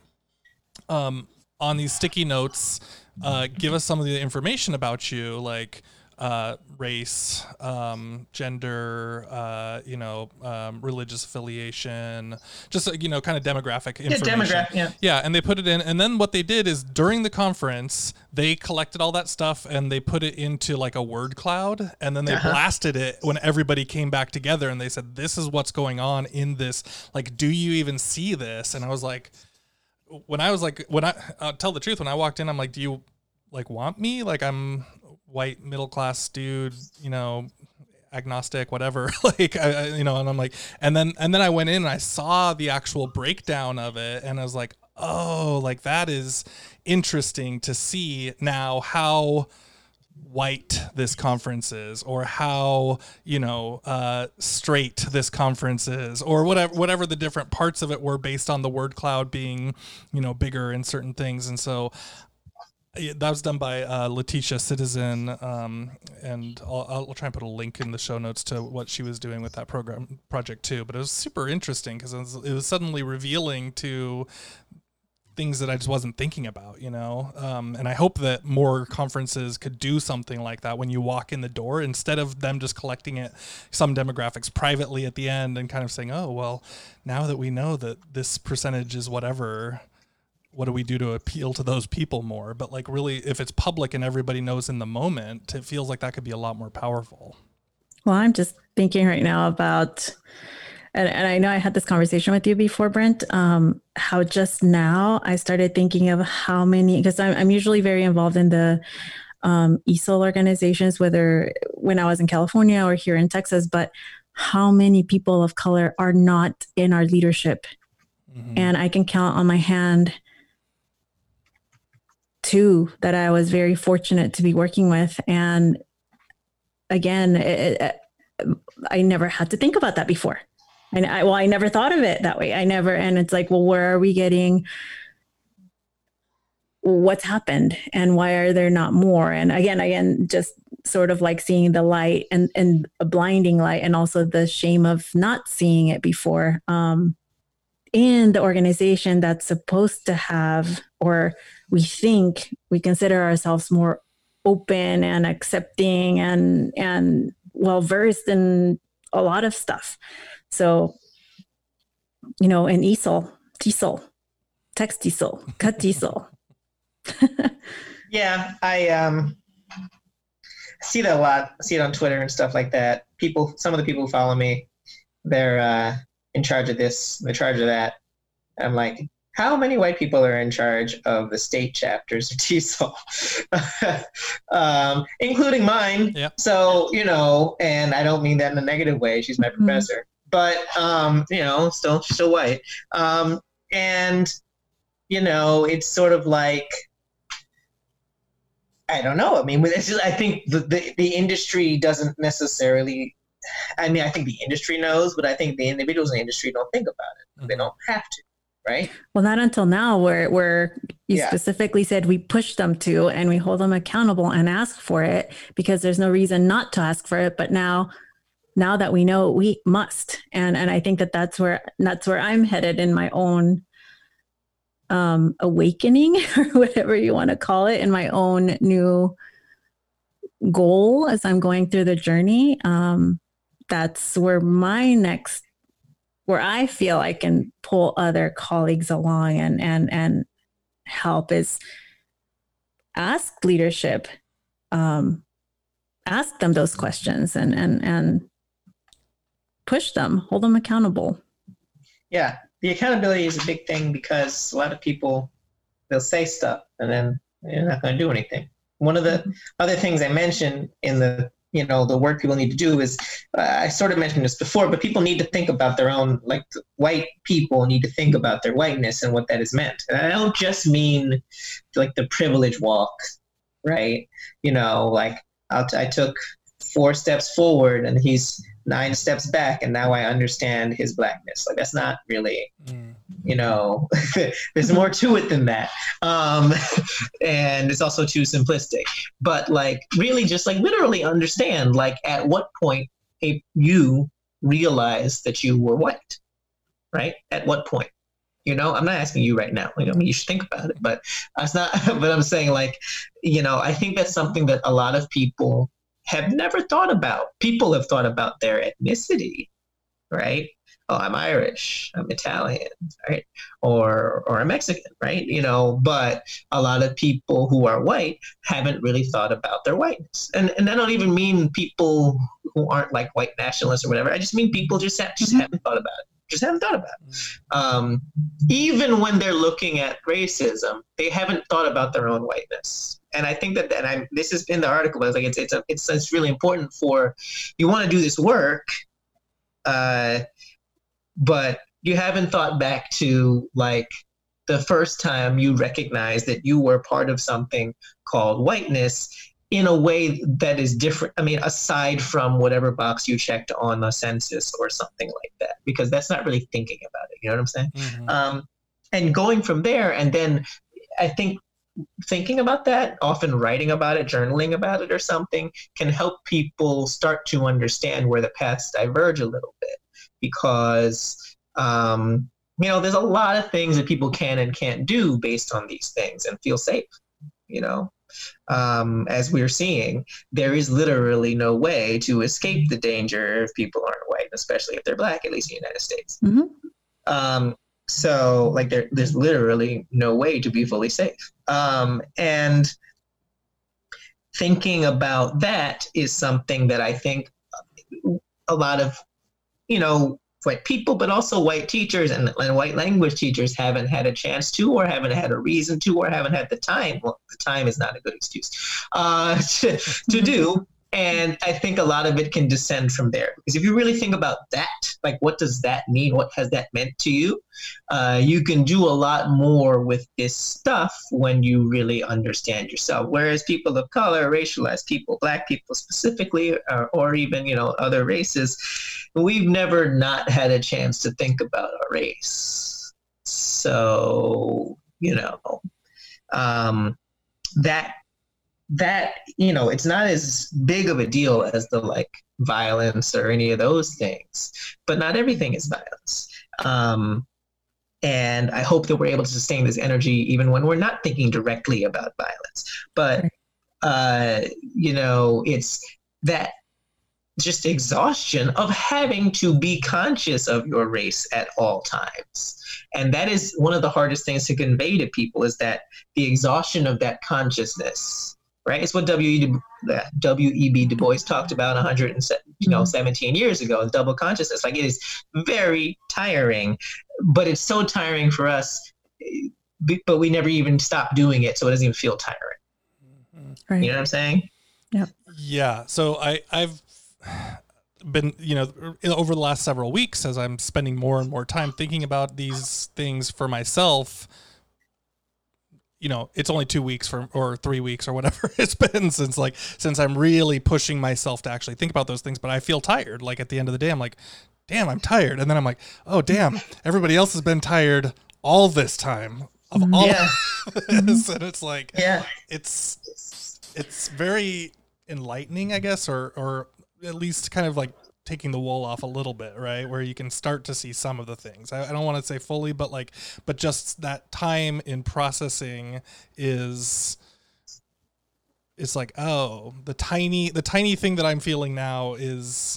um, on these sticky notes, uh, give us some of the information about you, like." uh, race, um, gender, uh, you know, um, religious affiliation, just, you know, kind of demographic information. Yeah, demographic, yeah. Yeah, and they put it in. And then what they did is during the conference, they collected all that stuff and they put it into like a word cloud. And then they uh-huh. blasted it when everybody came back together and they said, this is what's going on in this. Like, do you even see this? And I was like, when I was like, when I uh, tell the truth, when I walked in, I'm like, do you like want me? Like, I'm white, middle-class dude, you know, agnostic, whatever. like, I, I, you know, and I'm like, and then, and then I went in and I saw the actual breakdown of it. And I was like, oh, like that is interesting to see now how white this conference is, or how, you know, uh, straight this conference is, or whatever, whatever the different parts of it were based on the word cloud being, you know, bigger in certain things. And so that was done by uh, Letitia Citizen, um, and I'll, I'll try and put a link in the show notes to what she was doing with that program project too. But it was super interesting because it was, it was suddenly revealing to things that I just wasn't thinking about, you know? Um, and I hope that more conferences could do something like that when you walk in the door, instead of them just collecting it, some demographics privately at the end and kind of saying, oh, well, now that we know that this percentage is whatever, what do we do to appeal to those people more? But like really, if it's public and everybody knows in the moment, it feels like that could be a lot more powerful. Well, I'm just thinking right now about, and, and I know I had this conversation with you before, Brent, um, how just now I started thinking of how many, because I'm, I'm usually very involved in the um, E S O L organizations, whether when I was in California or here in Texas, but how many people of color are not in our leadership. Mm-hmm. And I can count on my hand two that I was very fortunate to be working with. And again, it, it, I never had to think about that before. And I, well, I never thought of it that way. I never, and it's like, well, where are we getting, what's happened and why are there not more? And again, again, just sort of like seeing the light and, and a blinding light, and also the shame of not seeing it before, um, in the organization that's supposed to have, or we think we consider ourselves more open and accepting and, and well-versed in a lot of stuff. So, you know, in E S O L, T S O L, text T S O L, cut T S O L. Yeah, I um, see that a lot. I see it on Twitter and stuff like that. People, some of the people who follow me, they're uh, in charge of this, they're in charge of that. I'm like, how many white people are in charge of the state chapters of T S O L, um, including mine? Yep. So, you know, and I don't mean that in a negative way. She's my mm-hmm. professor. But, um, you know, still, still white. Um, and, you know, it's sort of like, I don't know. I mean, it's just, I think the, the, the industry doesn't necessarily, I mean, I think the industry knows, but I think the individuals in the industry don't think about it. Mm-hmm. They don't have to, right? Well, not until now where, where you yeah. specifically said we push them to, and we hold them accountable and ask for it, because there's no reason not to ask for it. But now, now that we know, we must. And, and I think that that's where, that's where I'm headed in my own um, awakening, or whatever you want to call it, in my own new goal as I'm going through the journey. Um, that's where my next, where I feel I can pull other colleagues along and, and, and help is ask leadership, um, ask them those questions and, and, and push them, hold them accountable. Yeah. The accountability is a big thing, because a lot of people, they'll say stuff and then they're not going to do anything. One of the mm-hmm. other things I mentioned in the, you know, the work people need to do is, uh, I sort of mentioned this before, but people need to think about their own, like white people need to think about their whiteness and what that has meant. And I don't just mean like the privilege walk, right? You know, like I'll t- I took four steps forward and he's nine steps back, and now I understand his blackness. Like, that's not really, mm. you know, there's more to it than that. Um, and it's also too simplistic. But like, really just like literally understand, like at what point a, you realize that you were white, right? At what point? You know, I'm not asking you right now. You know, I mean, you should think about it, but that's not, but I'm saying like, you know, I think that's something that a lot of people have never thought about. People have thought about their ethnicity, right? Oh, I'm Irish, I'm Italian, right? Or or I'm Mexican, right? You know, but a lot of people who are white haven't really thought about their whiteness. And and I don't even mean people who aren't like white nationalists or whatever. I just mean people just have, just haven't thought about it. Just haven't thought about it. Um, even when they're looking at racism, they haven't thought about their own whiteness. And I think that, and I this is in the article, but it's like it's it's a, it's it's really important for you want to do this work. Uh, but you haven't thought back to like the first time you recognized that you were part of something called whiteness in a way that is different. I mean, aside from whatever box you checked on the census or something like that, because that's not really thinking about it. You know what I'm saying? Mm-hmm. Um, and going from there, and then I think thinking about that, often writing about it, journaling about it or something, can help people start to understand where the paths diverge a little bit. Because, um, you know, there's a lot of things that people can and can't do based on these things and feel safe, you know. Um, as we're seeing, there is literally no way to escape the danger if people aren't white, especially if they're black, at least in the United States. Mm-hmm. Um, so, like, there, there's literally no way to be fully safe. Um, and thinking about that is something that I think a lot of you know, white people, but also white teachers and, and white language teachers haven't had a chance to, or haven't had a reason to, or haven't had the time. Well, the time is not a good excuse uh, to, to do. And I think a lot of it can descend from there. Because if you really think about that, like, what does that mean? What has that meant to you? Uh, you can do a lot more with this stuff when you really understand yourself. Whereas people of color, racialized people, black people specifically, or, or even, you know, other races, we've never not had a chance to think about our race. So, you know, um, that that, you know, it's not as big of a deal as the like violence or any of those things, but not everything is violence. Um, and I hope that we're able to sustain this energy even when we're not thinking directly about violence. But, uh, you know, it's that just exhaustion of having to be conscious of your race at all times. And that is one of the hardest things to convey to people, is that the exhaustion of that consciousness. Right, it's what W E B Du Bois talked about one hundred seventeen years ago, double consciousness. Like, it is very tiring, but it's so tiring for us, but we never even stop doing it, so it doesn't even feel tiring. Right. You know what I'm saying? Yeah. Yeah. So I, I've been, you know, over the last several weeks, as I'm spending more and more time thinking about these things for myself. You know, it's only two weeks for, or three weeks or whatever it's been since like, since I'm really pushing myself to actually think about those things, but I feel tired. Like, at the end of the day, I'm like, damn, I'm tired. And then I'm like, oh, damn, everybody else has been tired all this time of all yeah. of this. And it's like, yeah, it's, it's very enlightening, I guess, or, or at least kind of like taking the wool off a little bit, right? Where you can start to see some of the things. I, I don't want to say fully, but like, but just that time in processing is, it's like, oh, the tiny, the tiny thing that I'm feeling now is,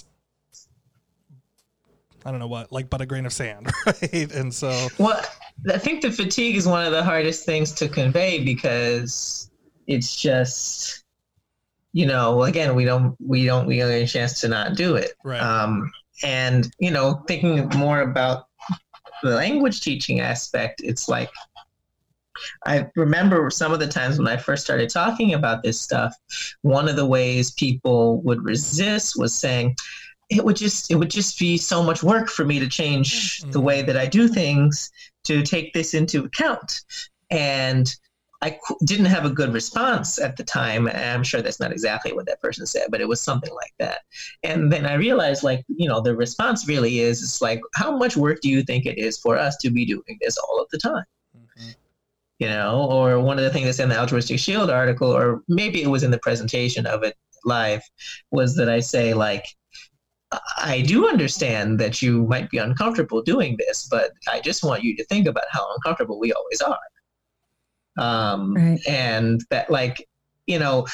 I don't know what, like, but a grain of sand, right? And so, well, I think the fatigue is one of the hardest things to convey, because it's just, you know, again, we don't, we don't, we don't get a chance to not do it. Right. Um, and, you know, thinking more about the language teaching aspect, it's like, I remember some of the times when I first started talking about this stuff, one of the ways people would resist was saying, it would just, it would just be so much work for me to change mm-hmm. the way that I do things to take this into account. And I didn't have a good response at the time. And I'm sure that's not exactly what that person said, but it was something like that. And then I realized, like, you know, the response really is, it's like, how much work do you think it is for us to be doing this all of the time? Mm-hmm. You know, or one of the things that's in the Altruistic Shield article, or maybe it was in the presentation of it live, was that I say, like, I do understand that you might be uncomfortable doing this, but I just want you to think about how uncomfortable we always are. Um, right. And that, like, you know,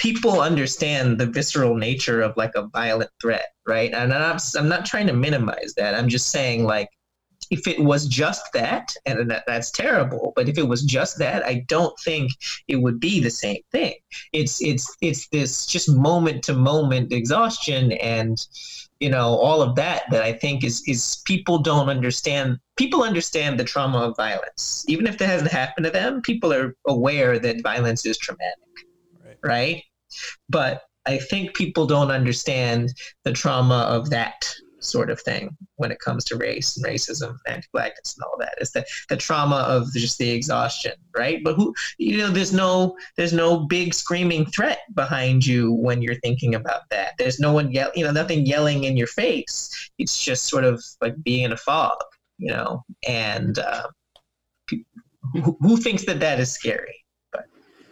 people understand the visceral nature of like a violent threat, right? And I'm not, I'm not trying to minimize that. I'm just saying, like, if it was just that, and that, that's terrible, but if it was just that, I don't think it would be the same thing. It's it's it's this just moment to moment exhaustion, and you know, all of that that I think is is people don't understand. People understand the trauma of violence, even if that hasn't happened to them. People are aware that violence is traumatic, right? right? But I think people don't understand the trauma of that sort of thing when it comes to race and racism and anti-blackness and all that. It's the, the trauma of just the exhaustion, right? But who, you know, there's no there's no big screaming threat behind you when you're thinking about that. There's no one yell, you know, nothing yelling in your face. It's just sort of like being in a fog, you know. And uh, who, who thinks that that is scary? But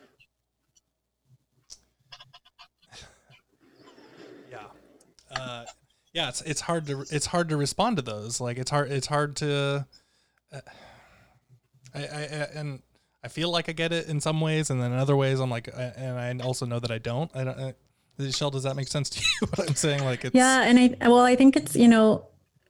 yeah. Uh, Yeah, it's it's hard to it's hard to respond to those. Like it's hard it's hard to. Uh, I, I and I feel like I get it in some ways, and then in other ways I'm like, and I also know that I don't. I don't. I, Michelle, does that make sense to you? What I'm saying, like it's yeah, and I well, I think it's you know,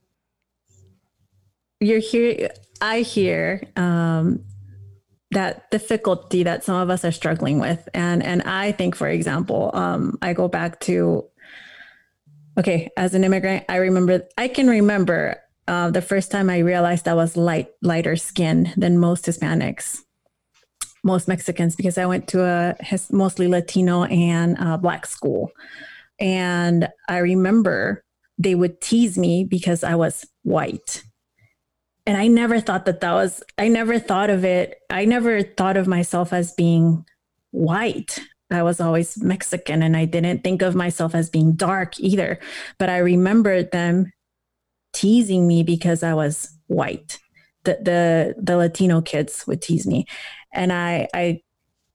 you're here. I hear um, that difficulty that some of us are struggling with, and and I think, for example, um, I go back to. Okay, as an immigrant, I remember, I can remember uh, the first time I realized I was light, lighter skin than most Hispanics, most Mexicans, because I went to a his, mostly Latino and uh, Black school. And I remember they would tease me because I was white. And I never thought that that was, I never thought of it. I never thought of myself as being white. I was always Mexican, and I didn't think of myself as being dark either. But I remembered them teasing me because I was white. The the, the Latino kids would tease me. And I, I,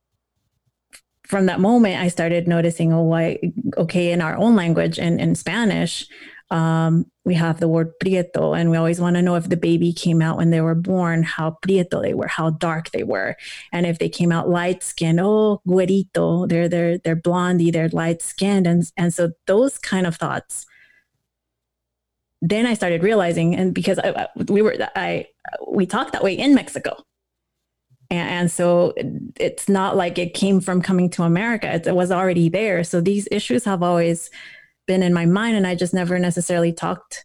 from that moment, I started noticing, oh, why, okay, in our own language, in, in Spanish, um, we have the word prieto, and we always want to know if the baby came out when they were born, how prieto they were, how dark they were. And if they came out light skinned, oh, güerito, they're, they're, they're blondie, they're light skinned. And, and so those kind of thoughts, then I started realizing, and because I, we were, I, we talked that way in Mexico. And, and so it's not like it came from coming to America. It, it was already there. So these issues have always been in my mind, and I just never necessarily talked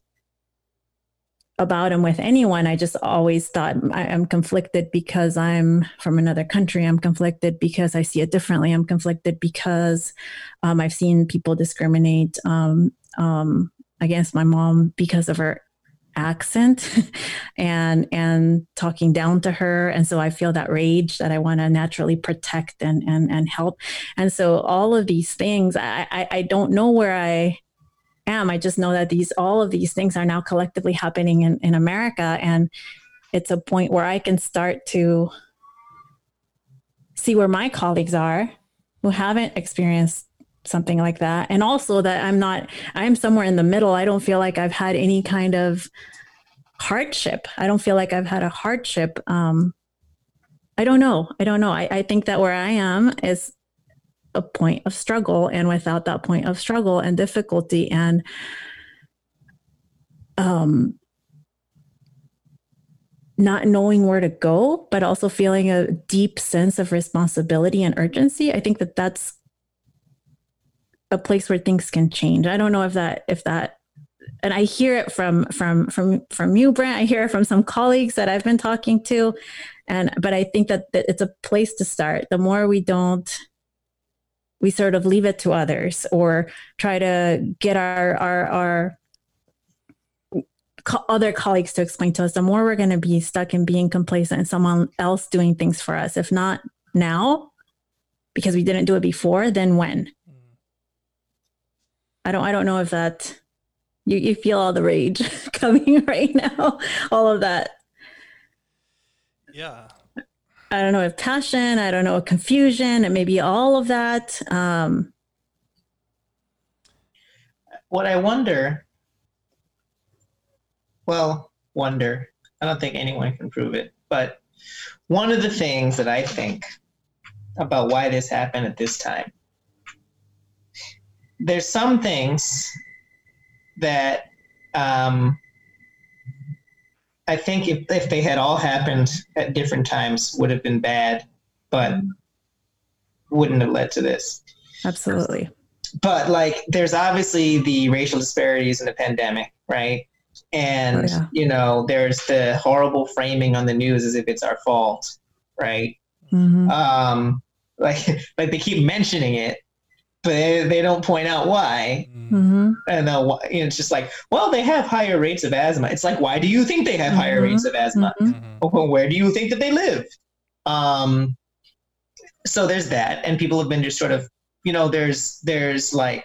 about them with anyone. I just always thought I, I'm conflicted because I'm from another country. I'm conflicted because I see it differently. I'm conflicted because um, I've seen people discriminate um, um, against my mom because of her accent and and talking down to her. And so I feel that rage that I want to naturally protect and and and help. And so all of these things, I, I I don't know where I am. I just know that these all of these things are now collectively happening in, in America. And it's a point where I can start to see where my colleagues are who haven't experienced something like that. And also that I'm not, I'm somewhere in the middle. I don't feel like I've had any kind of hardship. I don't feel like I've had a hardship. Um, I don't know. I don't know. I, I think that where I am is a point of struggle. And without that point of struggle and difficulty and um, not knowing where to go, but also feeling a deep sense of responsibility and urgency, I think that that's a place where things can change. I don't know if that, if that, and I hear it from, from, from, from you, Brent. I hear it from some colleagues that I've been talking to. And, but I think that, that it's a place to start. The more we don't, we sort of leave it to others or try to get our, our, our co- other colleagues to explain to us, the more we're going to be stuck in being complacent and someone else doing things for us. If not now, because we didn't do it before, then when? I don't, I don't know if that, you, you feel all the rage coming right now, all of that. Yeah. I don't know if passion, I don't know, confusion, and maybe all of that. Um, what I wonder, well, wonder, I don't think anyone can prove it, but one of the things that I think about why this happened at this time there's some things that um, I think if, if they had all happened at different times would have been bad, but wouldn't have led to this. Absolutely. But like, there's obviously the racial disparities in the pandemic, right? And, oh, yeah. you know, there's the horrible framing on the news as if it's our fault, right? Mm-hmm. Um, like, like they keep mentioning it, but they, they don't point out why. Mm-hmm. And uh, you know, it's just like, well, they have higher rates of asthma. It's like, why do you think they have mm-hmm. higher rates of asthma? Mm-hmm. Well, where do you think that they live? Um, so there's that. And people have been just sort of, you know, there's, there's like,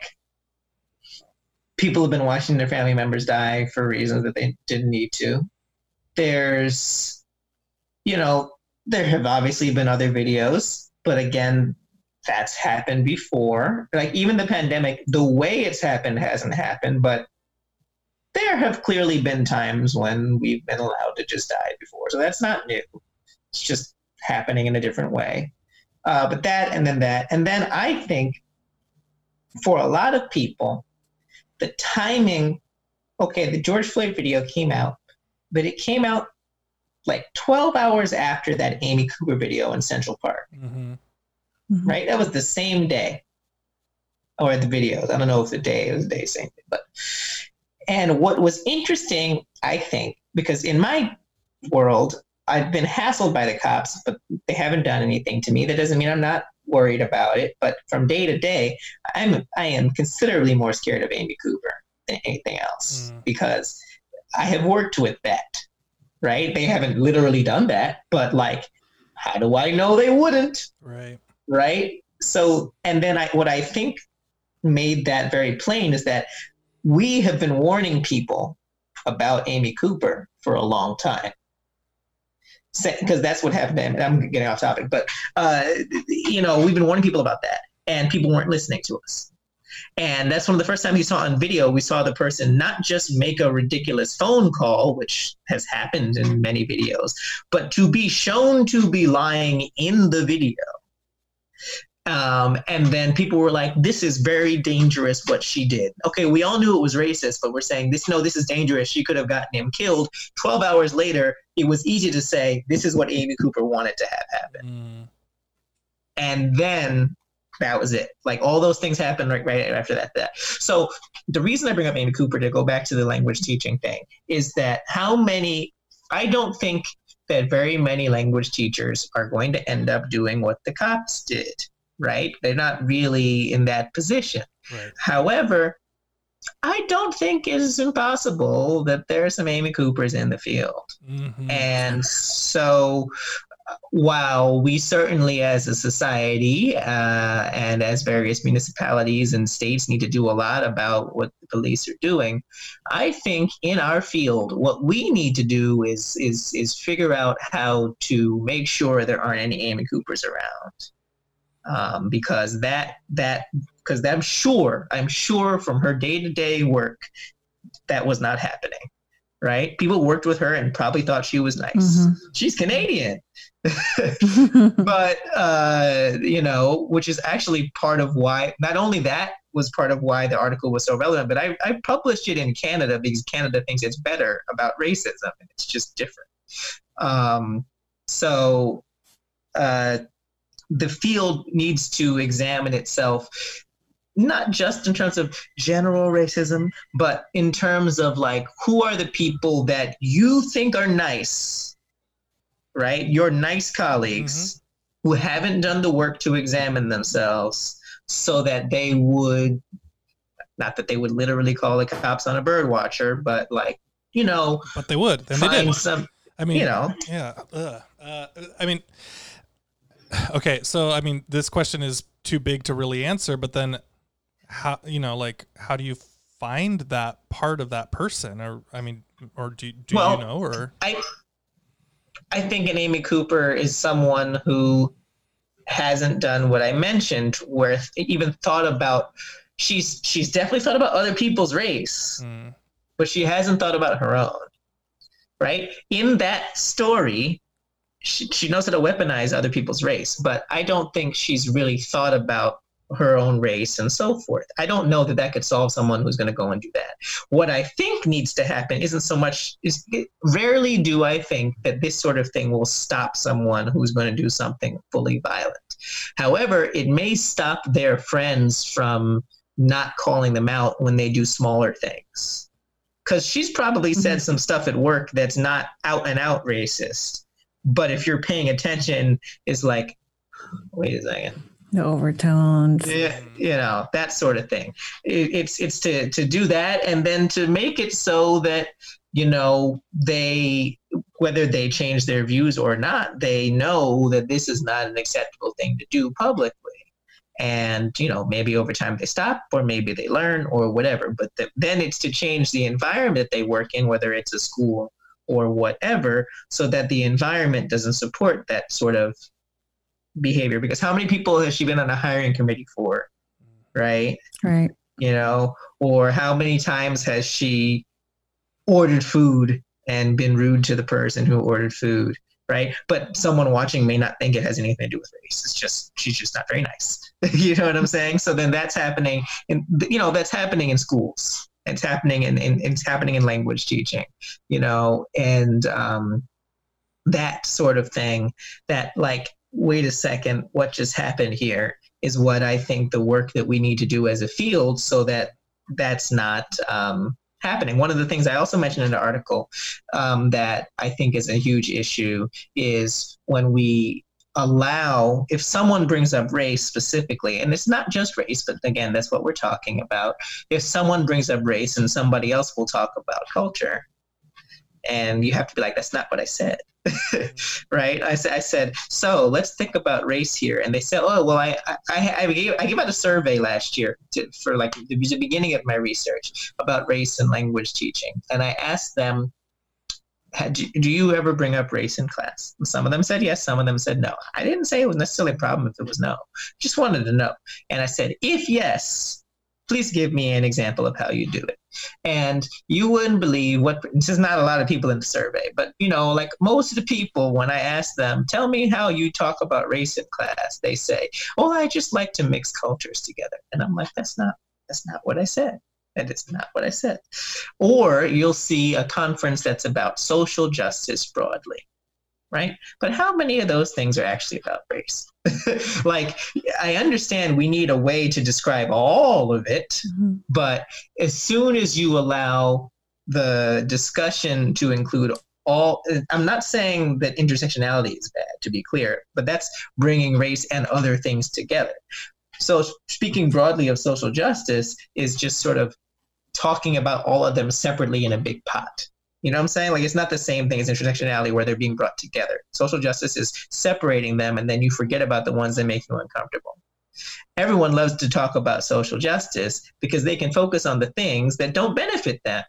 people have been watching their family members die for reasons that they didn't need to. There's, you know, there have obviously been other videos, but again, that's happened before. Like even the pandemic, the way it's happened hasn't happened, but there have clearly been times when we've been allowed to just die before. So that's not new. It's just happening in a different way. Uh, but that, and then that, and then I think for a lot of people, the timing, okay, the George Floyd video came out, but it came out like twelve hours after that Amy Cooper video in Central Park, mm-hmm. Mm-hmm. right? That was the same day, or the videos. I don't know if the day, it was the day, same thing. But, and what was interesting, I think, because in my world, I've been hassled by the cops, but they haven't done anything to me. That doesn't mean I'm not worried about it, but from day to day, I'm I am considerably more scared of Amy Cooper than anything else mm. because I have worked with that, right? They haven't literally done that, but like, how do I know they wouldn't? Right. Right. So, and then I, what I think made that very plain is that we have been warning people about Amy Cooper for a long time. Because that's what happened to him. I'm getting off topic, but uh, you know, we've been warning people about that, and people weren't listening to us. And that's one of the first times you saw on video, we saw the person not just make a ridiculous phone call, which has happened in many videos, but to be shown to be lying in the video. Um, and then people were like, this is very dangerous what she did. Okay, we all knew it was racist, but we're saying this, no, this is dangerous. She could have gotten him killed. twelve hours later, it was easy to say, this is what Amy Cooper wanted to have happen. Mm. And then that was it. Like all those things happened right, right after that, that. So the reason I bring up Amy Cooper, to go back to the language teaching thing, is that how many, I don't think that very many language teachers are going to end up doing what the cops did. Right? They're not really in that position. Right. However, I don't think it is impossible that there are some Amy Coopers in the field. Mm-hmm. And so while we certainly as a society uh, and as various municipalities and states need to do a lot about what the police are doing, I think in our field, what we need to do is is is figure out how to make sure there aren't any Amy Coopers around. Um, because that that because I'm sure I'm sure from her day-to-day work that was not happening, right? People worked with her and probably thought she was nice. Mm-hmm. She's Canadian, but uh, you know, which is actually part of why. Not only that was part of why the article was so relevant, but I, I published it in Canada because Canada thinks it's better about racism, and it's just different. Um, so. Uh, The field needs to examine itself, not just in terms of general racism, but in terms of like, who are the people that you think are nice, right? Your nice colleagues mm-hmm. who haven't done the work to examine themselves so that they would, not that they would literally call the cops on a bird watcher, but like, you know. But they would. And they did. Some, I mean, you know. Yeah. Uh, uh, I mean. Okay, so I mean, this question is too big to really answer, but then how, you know, like, how do you find that part of that person? Or, I mean, or do, do well, you know, or? I, I think an Amy Cooper is someone who hasn't done what I mentioned, where even thought about, she's, she's definitely thought about other people's race, mm. but she hasn't thought about her own, right? In that story, She, she knows how to weaponize other people's race, but I don't think she's really thought about her own race and so forth. I don't know that that could solve someone who's going to go and do that. What I think needs to happen isn't so much, is rarely do I think that this sort of thing will stop someone who's going to do something fully violent. However, it may stop their friends from not calling them out when they do smaller things. Because she's probably said some stuff at work that's not out and out racist. But if you're paying attention, it's like, wait a second. The overtones. Yeah, you know, that sort of thing. It, it's it's to, to do that, and then to make it so that, you know, they, whether they change their views or not, they know that this is not an acceptable thing to do publicly. And, you know, maybe over time they stop, or maybe they learn, or whatever. But the, then it's to change the environment they work in, whether it's a school or whatever, so that the environment doesn't support that sort of behavior. Because how many people has she been on a hiring committee for, right? Right. You know, or how many times has she ordered food and been rude to the person who ordered food, right? But someone watching may not think it has anything to do with race. It's just, she's just not very nice. You know what I'm saying? So then that's happening in, you know, that's happening in schools. It's happening in, in it's happening in language teaching, you know, and um, that sort of thing that, like, wait a second, what just happened here is what I think the work that we need to do as a field, so that that's not um, happening. One of the things I also mentioned in the article um, that I think is a huge issue is when we allow, if someone brings up race specifically, and it's not just race, but again, that's what we're talking about. If someone brings up race and somebody else will talk about culture, and you have to be like, that's not what I said. Right? I, I said, so let's think about race here. And they said, oh, well, I I, I, gave, I gave out a survey last year to, for like the beginning of my research about race and language teaching. And I asked them, do you ever bring up race in class? And some of them said yes, some of them said no. I didn't say it was necessarily a problem if it was no. Just wanted to know. And I said, if yes, please give me an example of how you do it. And you wouldn't believe what, this is not a lot of people in the survey, but, you know, like most of the people, when I ask them, tell me how you talk about race in class, they say, oh, I just like to mix cultures together. And I'm like, that's not, that's not what I said. That is not what I said. Or you'll see a conference that's about social justice broadly, right? But how many of those things are actually about race? Like, I understand we need a way to describe all of it, mm-hmm. but as soon as you allow the discussion to include all, I'm not saying that intersectionality is bad, to be clear, but that's bringing race and other things together. So speaking broadly of social justice is just sort of talking about all of them separately in a big pot. You know what I'm saying? Like, it's not the same thing as intersectionality where they're being brought together. Social justice is separating them, and then you forget about the ones that make you uncomfortable. Everyone loves to talk about social justice because they can focus on the things that don't benefit them.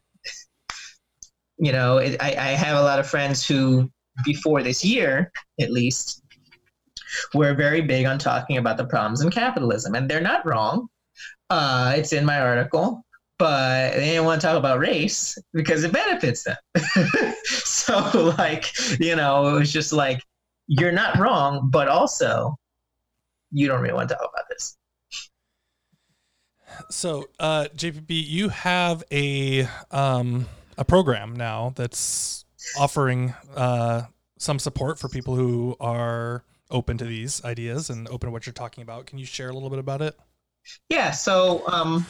You know, it, I, I have a lot of friends who, before this year, at least, were very big on talking about the problems in capitalism, and they're not wrong. Uh, it's in my article. But they didn't want to talk about race because it benefits them. So, like, you know, it was just like, you're not wrong, but also you don't really want to talk about this. So, uh, J P B, you have a um, a program now that's offering uh, some support for people who are open to these ideas and open to what you're talking about. Can you share a little bit about it? Yeah. So, um,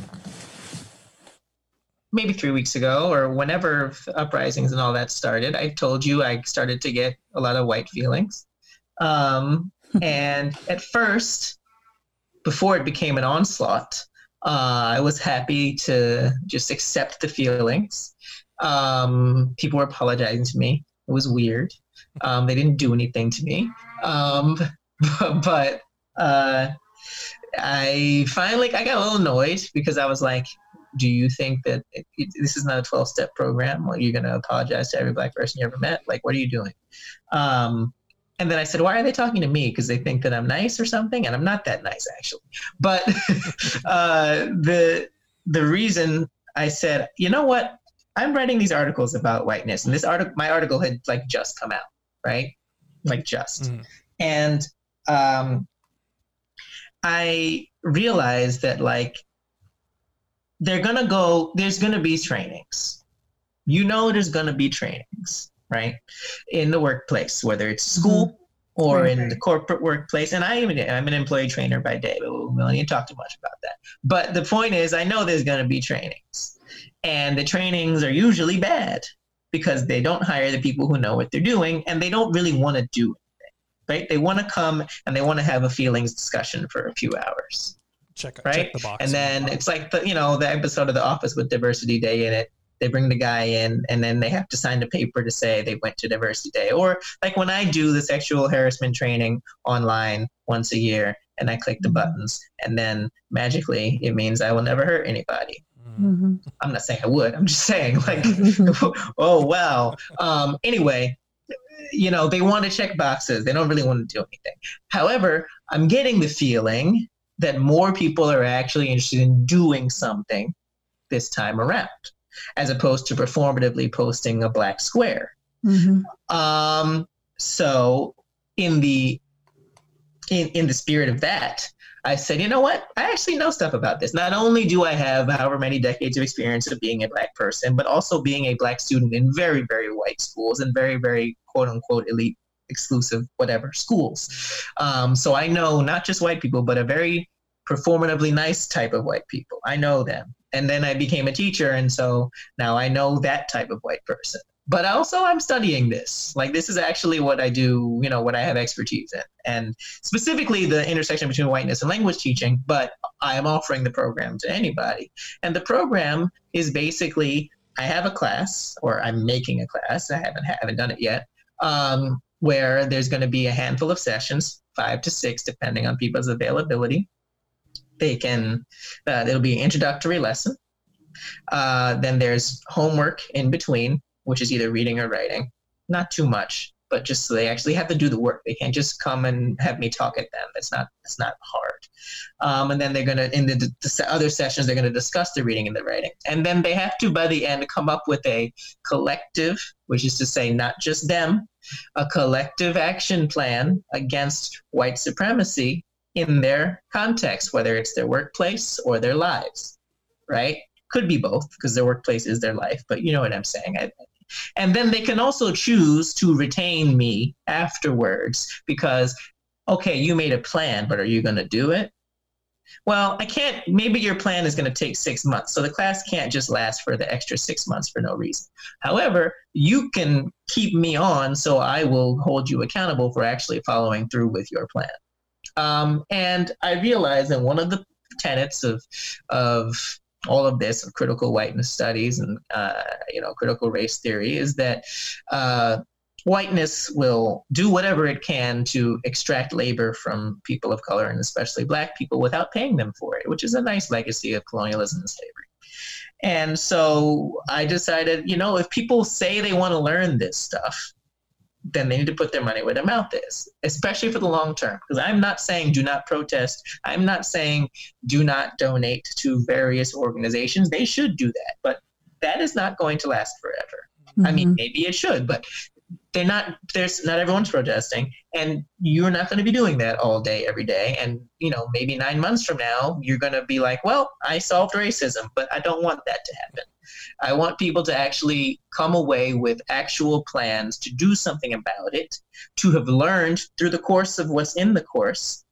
maybe three weeks ago or whenever uprisings and all that started, I told you I started to get a lot of white feelings. Um, and at first, before it became an onslaught, uh, I was happy to just accept the feelings. Um, people were apologizing to me. It was weird. Um, they didn't do anything to me. Um, but uh, I finally, I got a little annoyed because I was like, do you think that it, it, this is not a twelve-step program? Well, you're going to apologize to every Black person you ever met? Like, what are you doing? Um, and then I said, why are they talking to me? Because they think that I'm nice or something? And I'm not that nice, actually. But uh, the the reason I said, you know what? I'm writing these articles about whiteness. And this article, my article had, like, just come out, right? Like, just. Mm. And um, I realized that like they're gonna go. There's gonna be trainings. You know, there's gonna be trainings, right, in the workplace, whether it's school. Mm-hmm. Or right. in the corporate workplace. And I even, I'm an employee trainer by day, but we don't need to talk too much about that. But the point is, I know there's going to be trainings. And the trainings are usually bad because they don't hire the people who know what they're doing, and they don't really want to do anything, right? They want to come and they want to have a feelings discussion for a few hours. Check, right? check the box. And then it's like, the you know, the episode of The Office with Diversity Day in it. They bring the guy in and then they have to sign the paper to say they went to Diversity Day. Or like when I do the sexual harassment training online once a year and I click the buttons and then magically it means I will never hurt anybody. Mm-hmm. I'm not saying I would. I'm just saying like, oh, wow. Um, anyway, you know, they want to check boxes. They don't really want to do anything. However, I'm getting the feeling that more people are actually interested in doing something this time around, as opposed to performatively posting a black square. Mm-hmm. Um, so in the in, in the spirit of that, I said, you know what? I actually know stuff about this. Not only do I have however many decades of experience of being a black person, but also being a black student in very, very white schools and very, very quote unquote elite, exclusive, whatever schools. Um, so I know not just white people, but a very performatively nice type of white people. I know them. And then I became a teacher. And so now I know that type of white person. But also I'm studying this. Like this is actually what I do, you know, what I have expertise in. And specifically the intersection between whiteness and language teaching. But I am offering the program to anybody. And the program is basically, I have a class, or I'm making a class. I haven't, haven't done it yet, um, where there's going to be a handful of sessions, five to six, depending on people's availability. They can, uh, it'll be an introductory lesson. Uh, then there's homework in between, which is either reading or writing. Not too much, but just so they actually have to do the work. They can't just come and have me talk at them. That's not, that's not hard. Um, and then they're going to, in the, the other sessions, they're going to discuss the reading and the writing. And then they have to, by the end, come up with a collective, which is to say not just them, a collective action plan against white supremacy in their context, whether it's their workplace or their lives, right? Could be both because their workplace is their life, but you know what I'm saying. I, and then they can also choose to retain me afterwards because, okay, you made a plan, but are you going to do it? Well, I can't, maybe your plan is going to take six months. So the class can't just last for the extra six months for no reason. However, you can keep me on so I will hold you accountable for actually following through with your plan. Um, and I realized that one of the tenets of of all of this, of critical whiteness studies and uh, you know critical race theory, is that uh, whiteness will do whatever it can to extract labor from people of color and especially black people without paying them for it, which is a nice legacy of colonialism and slavery. And so I decided, you know, if people say they want to learn this stuff, then they need to put their money where their mouth is, especially for the long term. Because I'm not saying do not protest. I'm not saying do not donate to various organizations. They should do that, but that is not going to last forever. Mm-hmm. I mean, maybe it should, but they're not, there's not everyone's protesting, and you're not going to be doing that all day, every day. And, you know, maybe nine months from now, you're going to be like, well, I solved racism, but I don't want that to happen. I want people to actually come away with actual plans to do something about it, to have learned through the course of what's in the course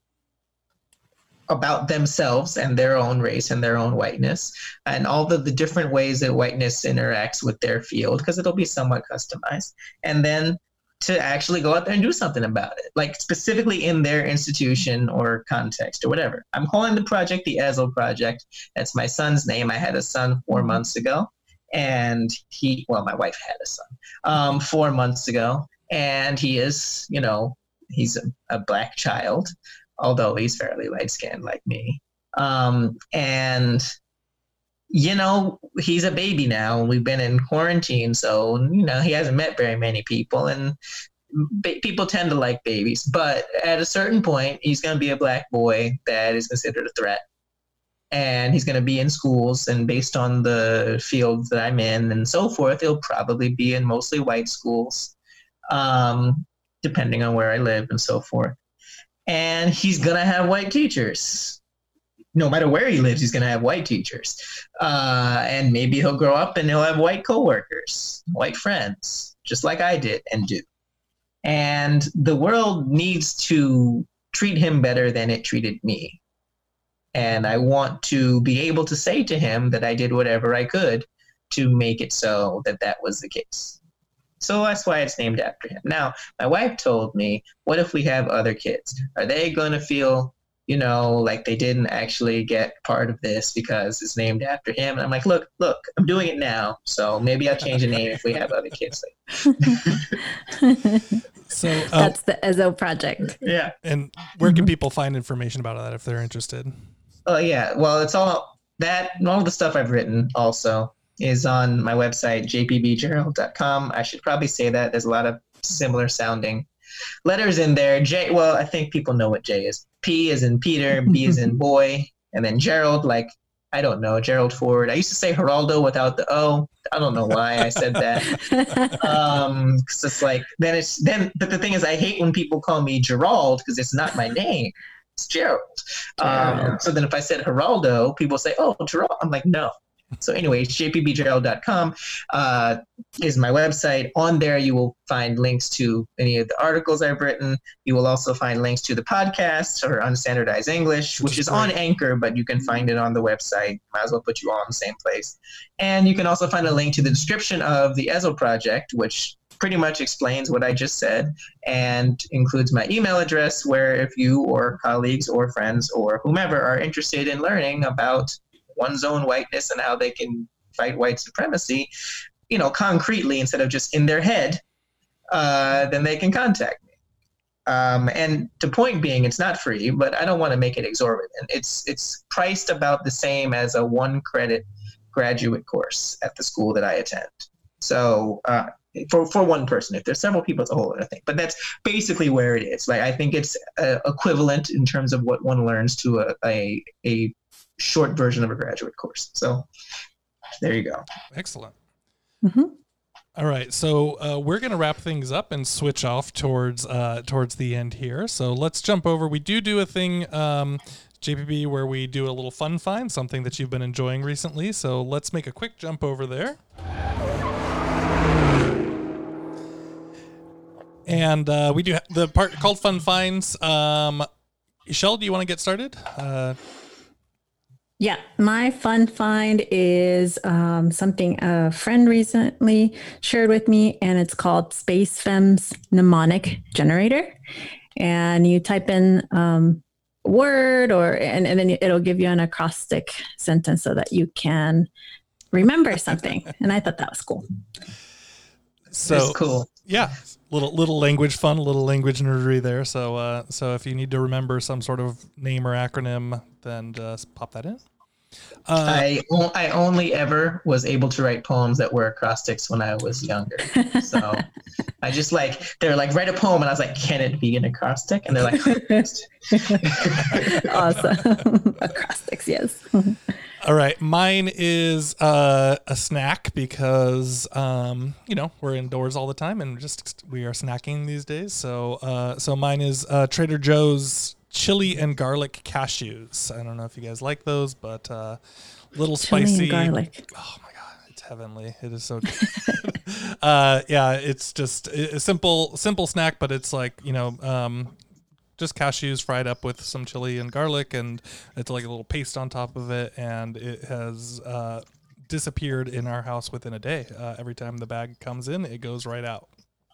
about themselves and their own race and their own whiteness and all of the different ways that whiteness interacts with their field, because it'll be somewhat customized. And then to actually go out there and do something about it, like specifically in their institution or context or whatever. I'm calling the project the Ezel Project. That's my son's name. I had a son four months ago, and he, well, my wife had a son um, four months ago, and he is, you know, he's a, a black child, although he's fairly light-skinned like me. Um, and, you know, he's a baby now. We've been in quarantine, so, you know, he hasn't met very many people, and ba- people tend to like babies. But at a certain point, he's going to be a black boy that is considered a threat. And he's going to be in schools, and based on the fields that I'm in and so forth, he'll probably be in mostly white schools, um, depending on where I live and so forth. and he's gonna have white teachers. No matter where he lives, he's gonna have white teachers, uh, and maybe he'll grow up and he'll have white coworkers, white friends, just like I did and do. And the world needs to treat him better than it treated me. And I want to be able to say to him that I did whatever I could to make it so that that was the case. So that's why it's named after him. Now, my wife told me, what if we have other kids? Are they going to feel, you know, like they didn't actually get part of this because it's named after him? And I'm like, look, look, I'm doing it now. So maybe I'll change the name if we have other kids. So uh, that's the Ezo project. Yeah. And where can people find information about that if they're interested? Oh, yeah. Well, it's all that, and all the stuff I've written also is on my website, j p b gerald dot com. I should probably say that. There's a lot of similar sounding letters in there. J, well, I think people know what J is. P is in Peter, B is in boy, and then Gerald, like, I don't know, Gerald Ford. I used to say Geraldo without the O. I don't know why I said that. Um, cause it's like, then it's, then, but the thing is, I hate when people call me Gerald because it's not my name. It's Gerald. Um, so then if I said Geraldo, people say, oh, Gerald. I'm like, no. So anyway, j p b gerald dot com uh, is my website. On there, you will find links to any of the articles I've written. You will also find links to the podcast or Unstandardized English, which is on Anchor, but you can find it on the website. Might as well put you all in the same place. And you can also find a link to the description of the Ezo project, which pretty much explains what I just said and includes my email address, where if you or colleagues or friends or whomever are interested in learning about one's own whiteness and how they can fight white supremacy, you know, concretely instead of just in their head, uh, then they can contact me. Um, and the point being, it's not free, but I don't want to make it exorbitant. It's it's priced about the same as a one credit graduate course at the school that I attend. So uh, for for one person, if there's several people, it's a whole other thing. But that's basically where it is. Like, I think it's uh, equivalent in terms of what one learns to a a, a short version of a graduate course. So there you go. Excellent. Mm-hmm. All right, so uh, we're going to wrap things up and switch off towards uh, towards the end here. So let's jump over. We do do a thing, um, J P B, where we do a little fun find, something that you've been enjoying recently. So let's make a quick jump over there. And uh, we do ha- the part called Fun Finds. Um, Michelle, do you want to get started? Uh, Yeah, my fun find is um, something a friend recently shared with me, and it's called Space Fem's Mnemonic Generator. And you type in um, a word, or and, and then it'll give you an acrostic sentence so that you can remember something. And I thought that was cool. So That's cool. Yeah, little little language fun, a little language nerdery there. So uh, so if you need to remember some sort of name or acronym, then just pop that in. Uh, I o- I only ever was able to write poems that were acrostics when I was younger. So I just like, they're like, write a poem, and I was like, can it be an acrostic? And they're like, awesome. Acrostics, yes. All right, mine is uh, a snack because um, you know, we're indoors all the time and just we are snacking these days. So uh, so mine is uh, Trader Joe's chili and garlic cashews. I don't know if you guys like those, but uh, little Chili spicy. and garlic. Oh my god, it's heavenly! It is so good. uh, yeah, it's just a simple simple snack, but it's like, you know. Um, Just cashews fried up with some chili and garlic, and it's like a little paste on top of it, and it has uh, disappeared in our house within a day. Uh, every time the bag comes in, it goes right out.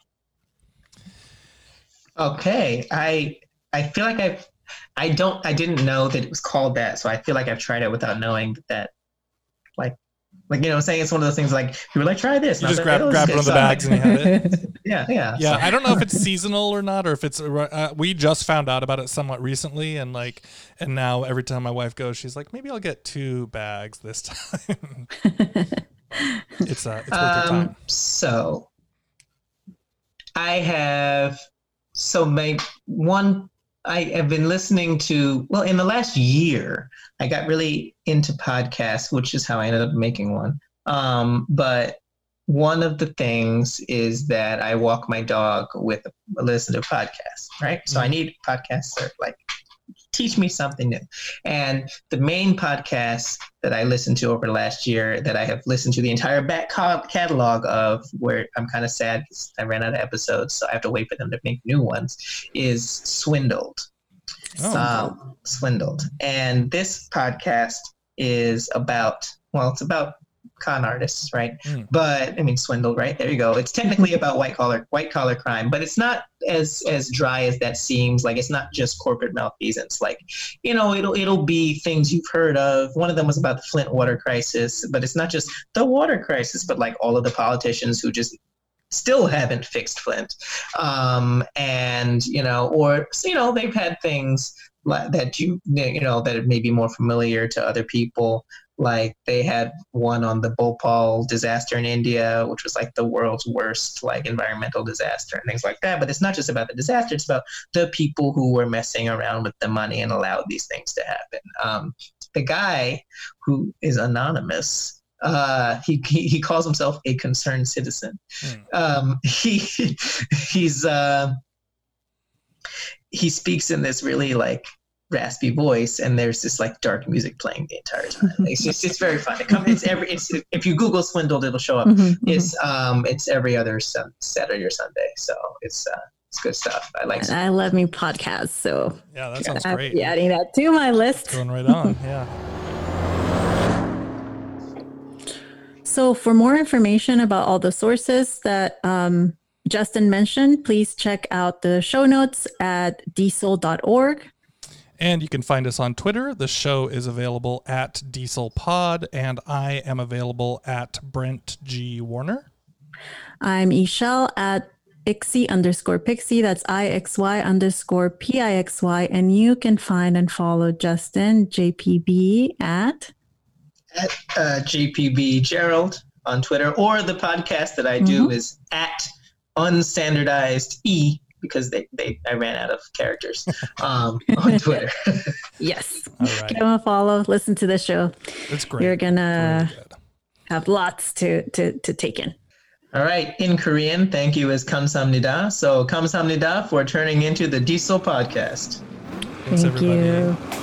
okay. I I feel like I've I don't I didn't know that it was called that, so I feel like I've tried it without knowing that, like like you know, saying it's one of those things like you were like, try this. You And I just was grab like, oh, grab this one of is the good. So I'm bags and you have it. Yeah, yeah. Yeah, so- I don't know if it's seasonal or not, or if it's uh, we just found out about it somewhat recently, and like, and now every time my wife goes, she's like, maybe I'll get two bags this time. it's uh, it's worth your time. Um, so I have so my one I have been listening to, well, in the last year, I got really into podcasts, which is how I ended up making one. Um, but one of the things is that I walk my dog with a listen to podcasts, right? So I need podcasts that like teach me something new. And the main podcasts that I listened to over the last year that I have listened to the entire back catalog of, where I'm kind of sad because I ran out of episodes, so I have to wait for them to make new ones, is Swindled. Oh. Um, Swindled. And this podcast is about, well, it's about con artists, right? Mm. But I mean, Swindled, right? There you go. It's technically about white collar white collar crime, but it's not as as dry as that seems. Like, it's not just corporate malfeasance. Like, you know, it'll it'll be things you've heard of. One of them was about the Flint water crisis, but it's not just the water crisis, but like all of the politicians who just still haven't fixed Flint. Um, and, you know, or, you know, they've had things like that, you, you know, that may be more familiar to other people. Like, they had one on the Bhopal disaster in India, which was like the world's worst like environmental disaster and things like that. But it's not just about the disaster; it's about the people who were messing around with the money and allowed these things to happen. Um, the guy who is anonymous, uh, he, he he calls himself a concerned citizen. Hmm. Um, he he's uh, he speaks in this really like raspy voice, and there's this like dark music playing the entire time. It's just, it's very fun. It comes, it's every, it's, if you Google Swindled, it'll show up. Mm-hmm, it's, um, it's every other sun, Saturday or Sunday. So it's, uh, it's good stuff. I like, I love me podcasts. So yeah, that sounds I'll great. be adding that to my list. Going right on. Yeah. So for more information about all the sources that, um, Justin mentioned, please check out the show notes at diesel dot org. And you can find us on Twitter. The show is available at DieselPod, and I am available at Brent G. Warner. I'm Ishel at Ixy underscore Pixie. That's I X Y underscore P I X Y. And you can find and follow Justin, J P B, at? At uh, J P B Gerald on Twitter. Or the podcast that I do mm-hmm. is at Unstandardized E, because they, they I ran out of characters um, on Twitter. Yes. All right. Give them a follow. Listen to the show. That's great. You're going to have lots to, to, to take in. All right. In Korean, thank you is kamsamnida. So kamsamnida for turning into the Diesel podcast. Thanks, thank everybody. you.